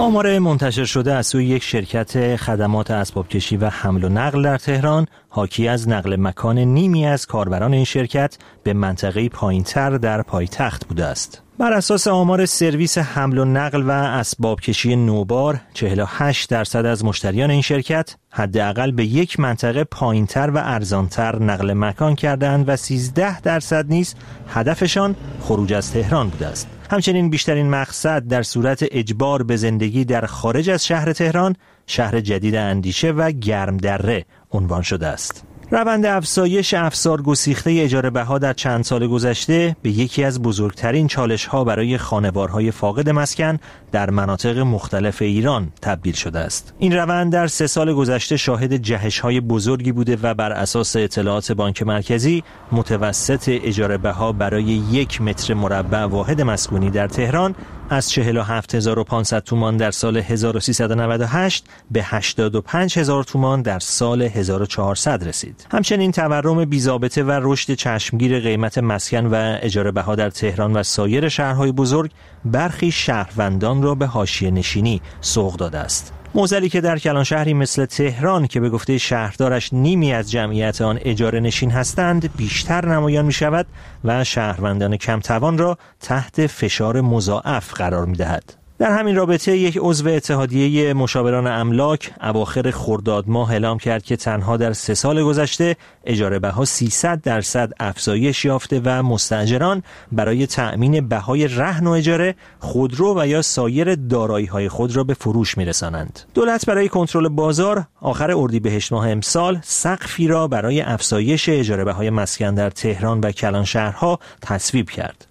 آمار منتشر شده از سوی یک شرکت خدمات اسبابکشی و حمل و نقل در تهران حاکی از نقل مکان نیمی از کاربران این شرکت به منطقه پایین‌تر در پایتخت بوده است. بر اساس آمار سرویس حمل و نقل و اسبابکشی نوبار، چهل و هشت درصد از مشتریان این شرکت حداقل به یک منطقه پایین‌تر و ارزان‌تر نقل مکان کردند و سیزده درصد نیز هدفشان خروج از تهران بوده است. همچنین بیشترین مقصد در صورت اجبار به زندگی در خارج از شهر تهران، شهر جدید اندیشه و گرمدره عنوان شده است. روند افزایش افسار گسیخته اجاره بها در چند سال گذشته به یکی از بزرگترین چالش‌ها برای خانوارهای فاقد مسکن در مناطق مختلف ایران تبدیل شده است. این روند در سه سال گذشته شاهد جهش‌های بزرگی بوده و بر اساس اطلاعات بانک مرکزی متوسط اجاره بها برای یک متر مربع واحد مسکونی در تهران از چهل و هفت هزار و پانصد تومان در سال هزار و سیصد و نود و هشت به هشتاد و پنج هزار تومان در سال هزار و چهارصد رسید. همچنین تورم بی‌ضابطه و رشد چشمگیر قیمت مسکن و اجاره بها در تهران و سایر شهرهای بزرگ برخی شهروندان را به حاشیه نشینی سوق داده است. معضلی که در کلان شهری مثل تهران که به گفته شهردارش نیمی از جمعیت آن اجاره نشین هستند بیشتر نمایان می شود و شهروندان کم توان را تحت فشار مضاعف قرار می دهد. در همین رابطه یک عضو اتحادیه مشاوران املاک اواخر خرداد ماه اعلام کرد که تنها در سه سال گذشته اجاره بها سیصد درصد افزایش یافته و مستاجران برای تأمین بهای رهن و اجاره خودرو و یا سایر دارایی‌های خود را به فروش می‌رسانند. دولت برای کنترل بازار آخر اردیبهشت ماه امسال سقفی را برای افزایش اجاره بهای مسکن در تهران و کلان شهرها تصویب کرد.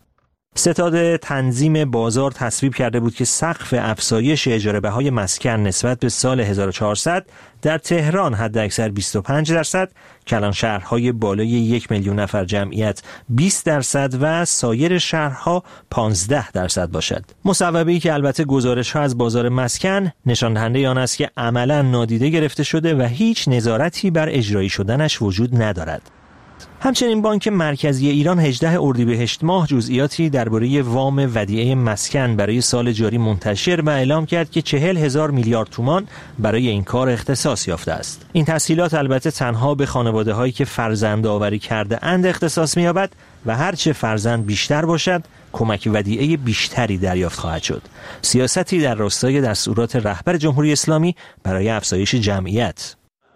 ستاد تنظیم بازار تصویب کرده بود که سقف افزایش اجاره بهای مسکن نسبت به سال هزار و چهارصد در تهران حداکثر بیست و پنج درصد، کلان شهرهای بالای یک میلیون نفر جمعیت بیست درصد و سایر شهرها پانزده درصد باشد. مصوبه‌ای که البته گزارش‌ها از بازار مسکن نشان دهنده آن است که عملاً نادیده گرفته شده و هیچ نظارتی بر اجرایی شدنش وجود ندارد. همچنین بانک مرکزی ایران هجدهم اردیبهشت ماه جزئیاتی درباره وام ودیعه مسکن برای سال جاری منتشر و اعلام کرد که چهل هزار میلیارد تومان برای این کار اختصاص یافته است. این تسهیلات البته تنها به خانواده‌هایی که فرزند آوری کرده اند اختصاص می‌یابد و هرچه فرزند بیشتر باشد کمک ودیعه بیشتری دریافت خواهد شد. سیاستی در راستای دستورات رهبر جمهوری اسلامی برای افزایش جمعیت.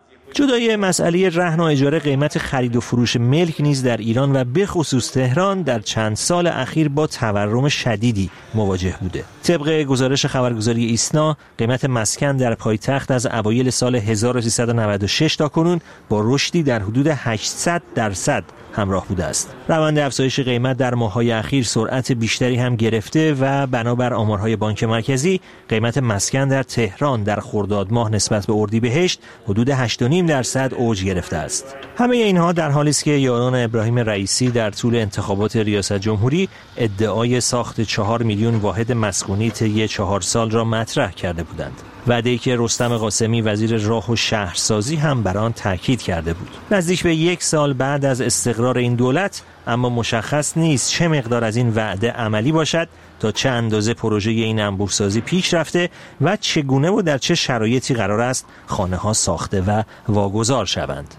جدای مسئله رهن و اجاره، قیمت خرید و فروش ملک نیز در ایران و به خصوص تهران در چند سال اخیر با تورم شدیدی مواجه بوده. طبق گزارش خبرگزاری ایسنا، قیمت مسکن در پایتخت از اوایل سال هزار و سیصد و نود و شش تا کنون با رشدی در حدود هشتصد درصد همراه بوده است. روند افزایش قیمت در ماه‌های اخیر سرعت بیشتری هم گرفته و بنابر آمارهای بانک مرکزی قیمت مسکن در تهران در خرداد ماه نسبت به اردیبهشت حدود هشت و نیم درصد اوج گرفته است. همه اینها در حالی است که یاران ابراهیم رئیسی در طول انتخابات ریاست جمهوری ادعای ساخت چهار میلیون واحد مسکونی طی چهار سال را مطرح کرده بودند. وعده‌ای که رستم قاسمی وزیر راه و شهرسازی هم بر آن تاکید کرده بود. نزدیک به یک سال بعد از استقرار این دولت اما مشخص نیست چه مقدار از این وعده عملی باشد، تا چه اندازه پروژه این انبوه‌سازی پیش رفته و چگونه و در چه شرایطی قرار است خانه‌ها ساخته و واگذار شوند.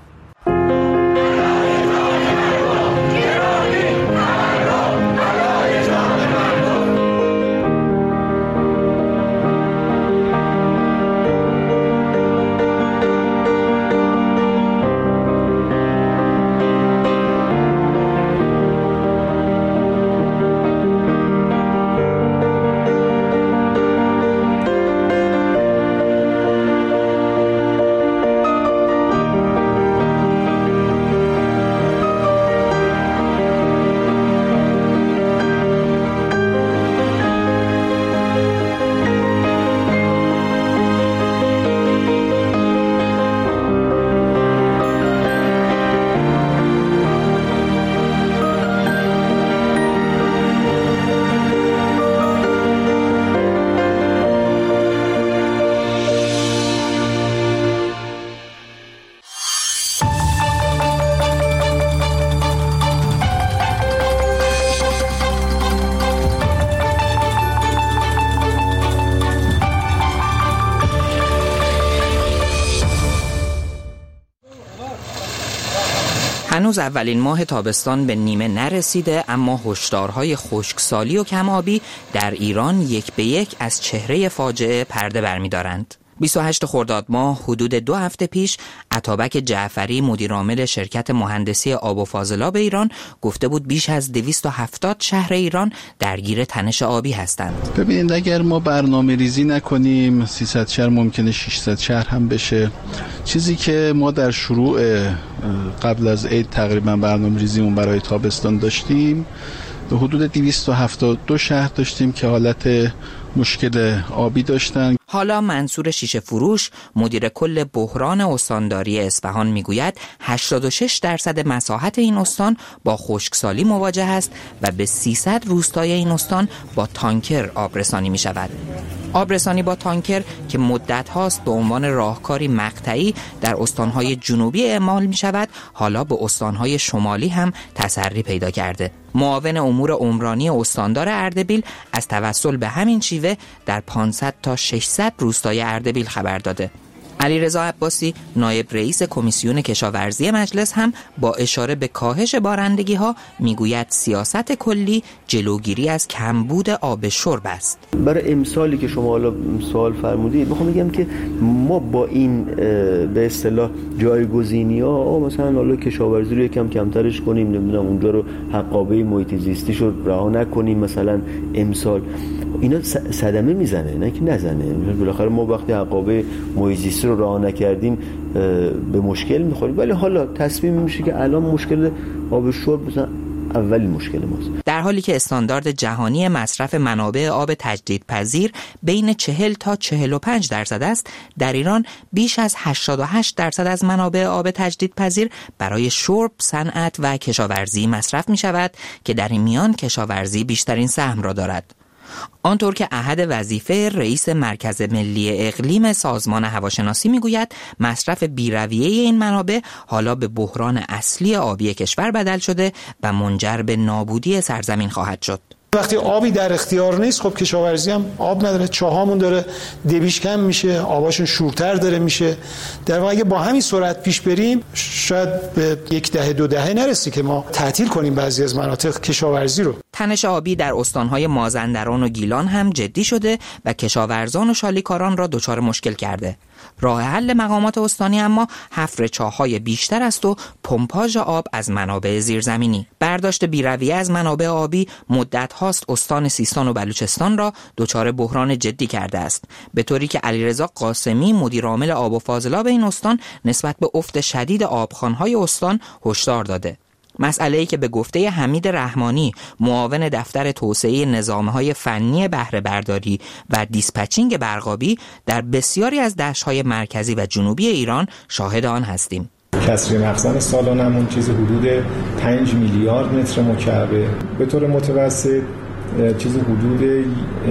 هنوز اولین ماه تابستان به نیمه نرسیده، اما هشدارهای خشکسالی و کم‌آبی در ایران یک به یک از چهره فاجعه پرده برمی‌دارند. بیست و هشتم خرداد ماه حدود دو هفته پیش عطابک جعفری مدیرعامل شرکت مهندسی آب و فاضلاب ایران گفته بود بیش از دویست و هفتاد شهر ایران درگیر تنش آبی هستند. ببینید اگر ما برنامه ریزی نکنیم سیصد شهر ممکنه ششصد شهر هم بشه. چیزی که ما در شروع قبل از عید تقریبا برنامه ریزیمون برای تابستان داشتیم حدود دویست و هفتاد و دو شهر داشتیم که حالت مشکل آبی داشتن. حالا منصور شیشه فروش مدیر کل بحران استانداری اصفهان میگوید هشتاد و شش درصد مساحت این استان با خشکسالی مواجه است و به سیصد روستای این استان با تانکر آبرسانی می شود. آبرسانی با تانکر که مدت هاست به عنوان راهکاری مقطعی در استانهای جنوبی اعمال می شود، حالا به استانهای شمالی هم تسری پیدا کرده. معاون امور عمرانی استاندار اردبیل از توسل به همین شیوه در پانصد تا ششصد روستای اردبیل خبر داده. علیرضا عباسی نایب رئیس کمیسیون کشاورزی مجلس هم با اشاره به کاهش بارندگی ها میگوید سیاست کلی جلوگیری از کمبود آب شرب است. برای امسالی که شما حالا سوال فرمودید میخوام بگم که ما با این به اصطلاح جایگزینی ها مثلا حالا کشاورزی رو یکم کمترش کنیم، نمیدونم اونجا رو حقابه محیط زیستی رو رها نکنیم، مثلا امسال اینا صدمه میزنه نه که نزنه. بالاخره ما وقتی حقابه محیط زیستی رو رها نکردیم به مشکل میخوریم، ولی حالا تصمیم میشه که الان مشکل آب شرب مثلا اولین مشکل ماست. در حالی که استاندارد جهانی مصرف منابع آب تجدیدپذیر بین چهل تا چهل و پنج درصد است، در ایران بیش از هشتاد و هشت درصد از منابع آب تجدیدپذیر برای شرب، صنعت و کشاورزی مصرف می شود که در این میان کشاورزی بیشترین سهم را دارد. آنطور که احد وظیفه رئیس مرکز ملی اقلیم سازمان هواشناسی میگوید مصرف بی‌رویه این منابع حالا به بحران اصلی آبی کشور بدل شده و منجر به نابودی سرزمین خواهد شد. وقتی آبی در اختیار نیست خب کشاورزی هم آب نداره، چاهامون داره دبیش کم میشه، آباشون شورتر داره میشه. در واقع اگه با همین سرعت پیش بریم شاید به یک دهه دو دهه نرسی که ما تعطیل کنیم بعضی از مناطق کشاورزی رو. تنش آبی در استانهای مازندران و گیلان هم جدی شده و کشاورزان و شالیکاران را دچار مشکل کرده. راه حل مقامات استانی اما حفر چاه‌های بیشتر است و پمپاژ آب از منابع زیرزمینی. برداشت بی‌رویه از منابع آبی مدت هاست استان سیستان و بلوچستان را دچار بحران جدی کرده است، به طوری که علیرضا قاسمی مدیرعامل آب و فاضلاب این استان نسبت به افت شدید آبخوان‌های استان هشدار داده. مسئله‌ای که به گفته حمید رحمانی معاون دفتر توسعه نظام‌های فنی بهره برداری و دیسپچینگ برقابی در بسیاری از دشت‌های مرکزی و جنوبی ایران شاهد آن هستیم. کسری مخزن سالانمون چیز حدود پنج میلیارد متر مکعب، به طور متوسط چیز حدود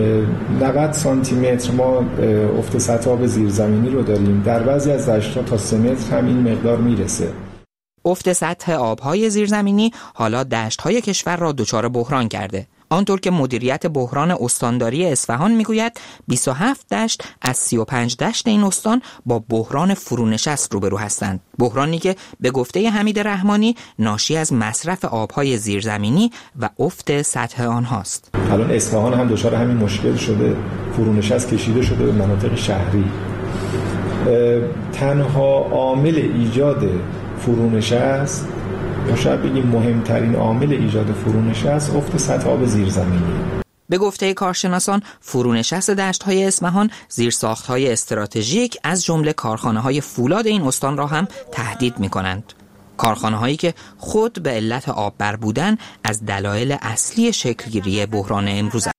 نود سانتی متر ما افت سطح آب زیرزمینی رو داریم. در بعضی از دشت‌ها تا سه متر هم این مقدار میرسه. افت سطح آبهای زیرزمینی حالا دشت‌های کشور را دچار بحران کرده. آنطور که مدیریت بحران استانداری اصفهان میگوید بیست و هفت دشت از سی و پنج دشت این استان با بحران فرونشست روبرو هستند. بحرانی که به گفته حمید رحمانی ناشی از مصرف آبهای زیرزمینی و افت سطح آنهاست. الان اصفهان هم دچار همین مشکل شده، فرونشست کشیده شده به مناطق شهری. تنها عامل ایجاد فرونشست یا شاید بگیم مهمترین عامل ایجاد فرونشست افت سطح آب زیرزمینی. به گفته کارشناسان فرونشست دشت‌های اصفهان زیرساخت‌های استراتژیک از جمله کارخانه‌های فولاد این استان را هم تهدید می‌کنند. کارخانه‌هایی که خود به علت آب بر بودن از دلایل اصلی شکلگیری بحران امروز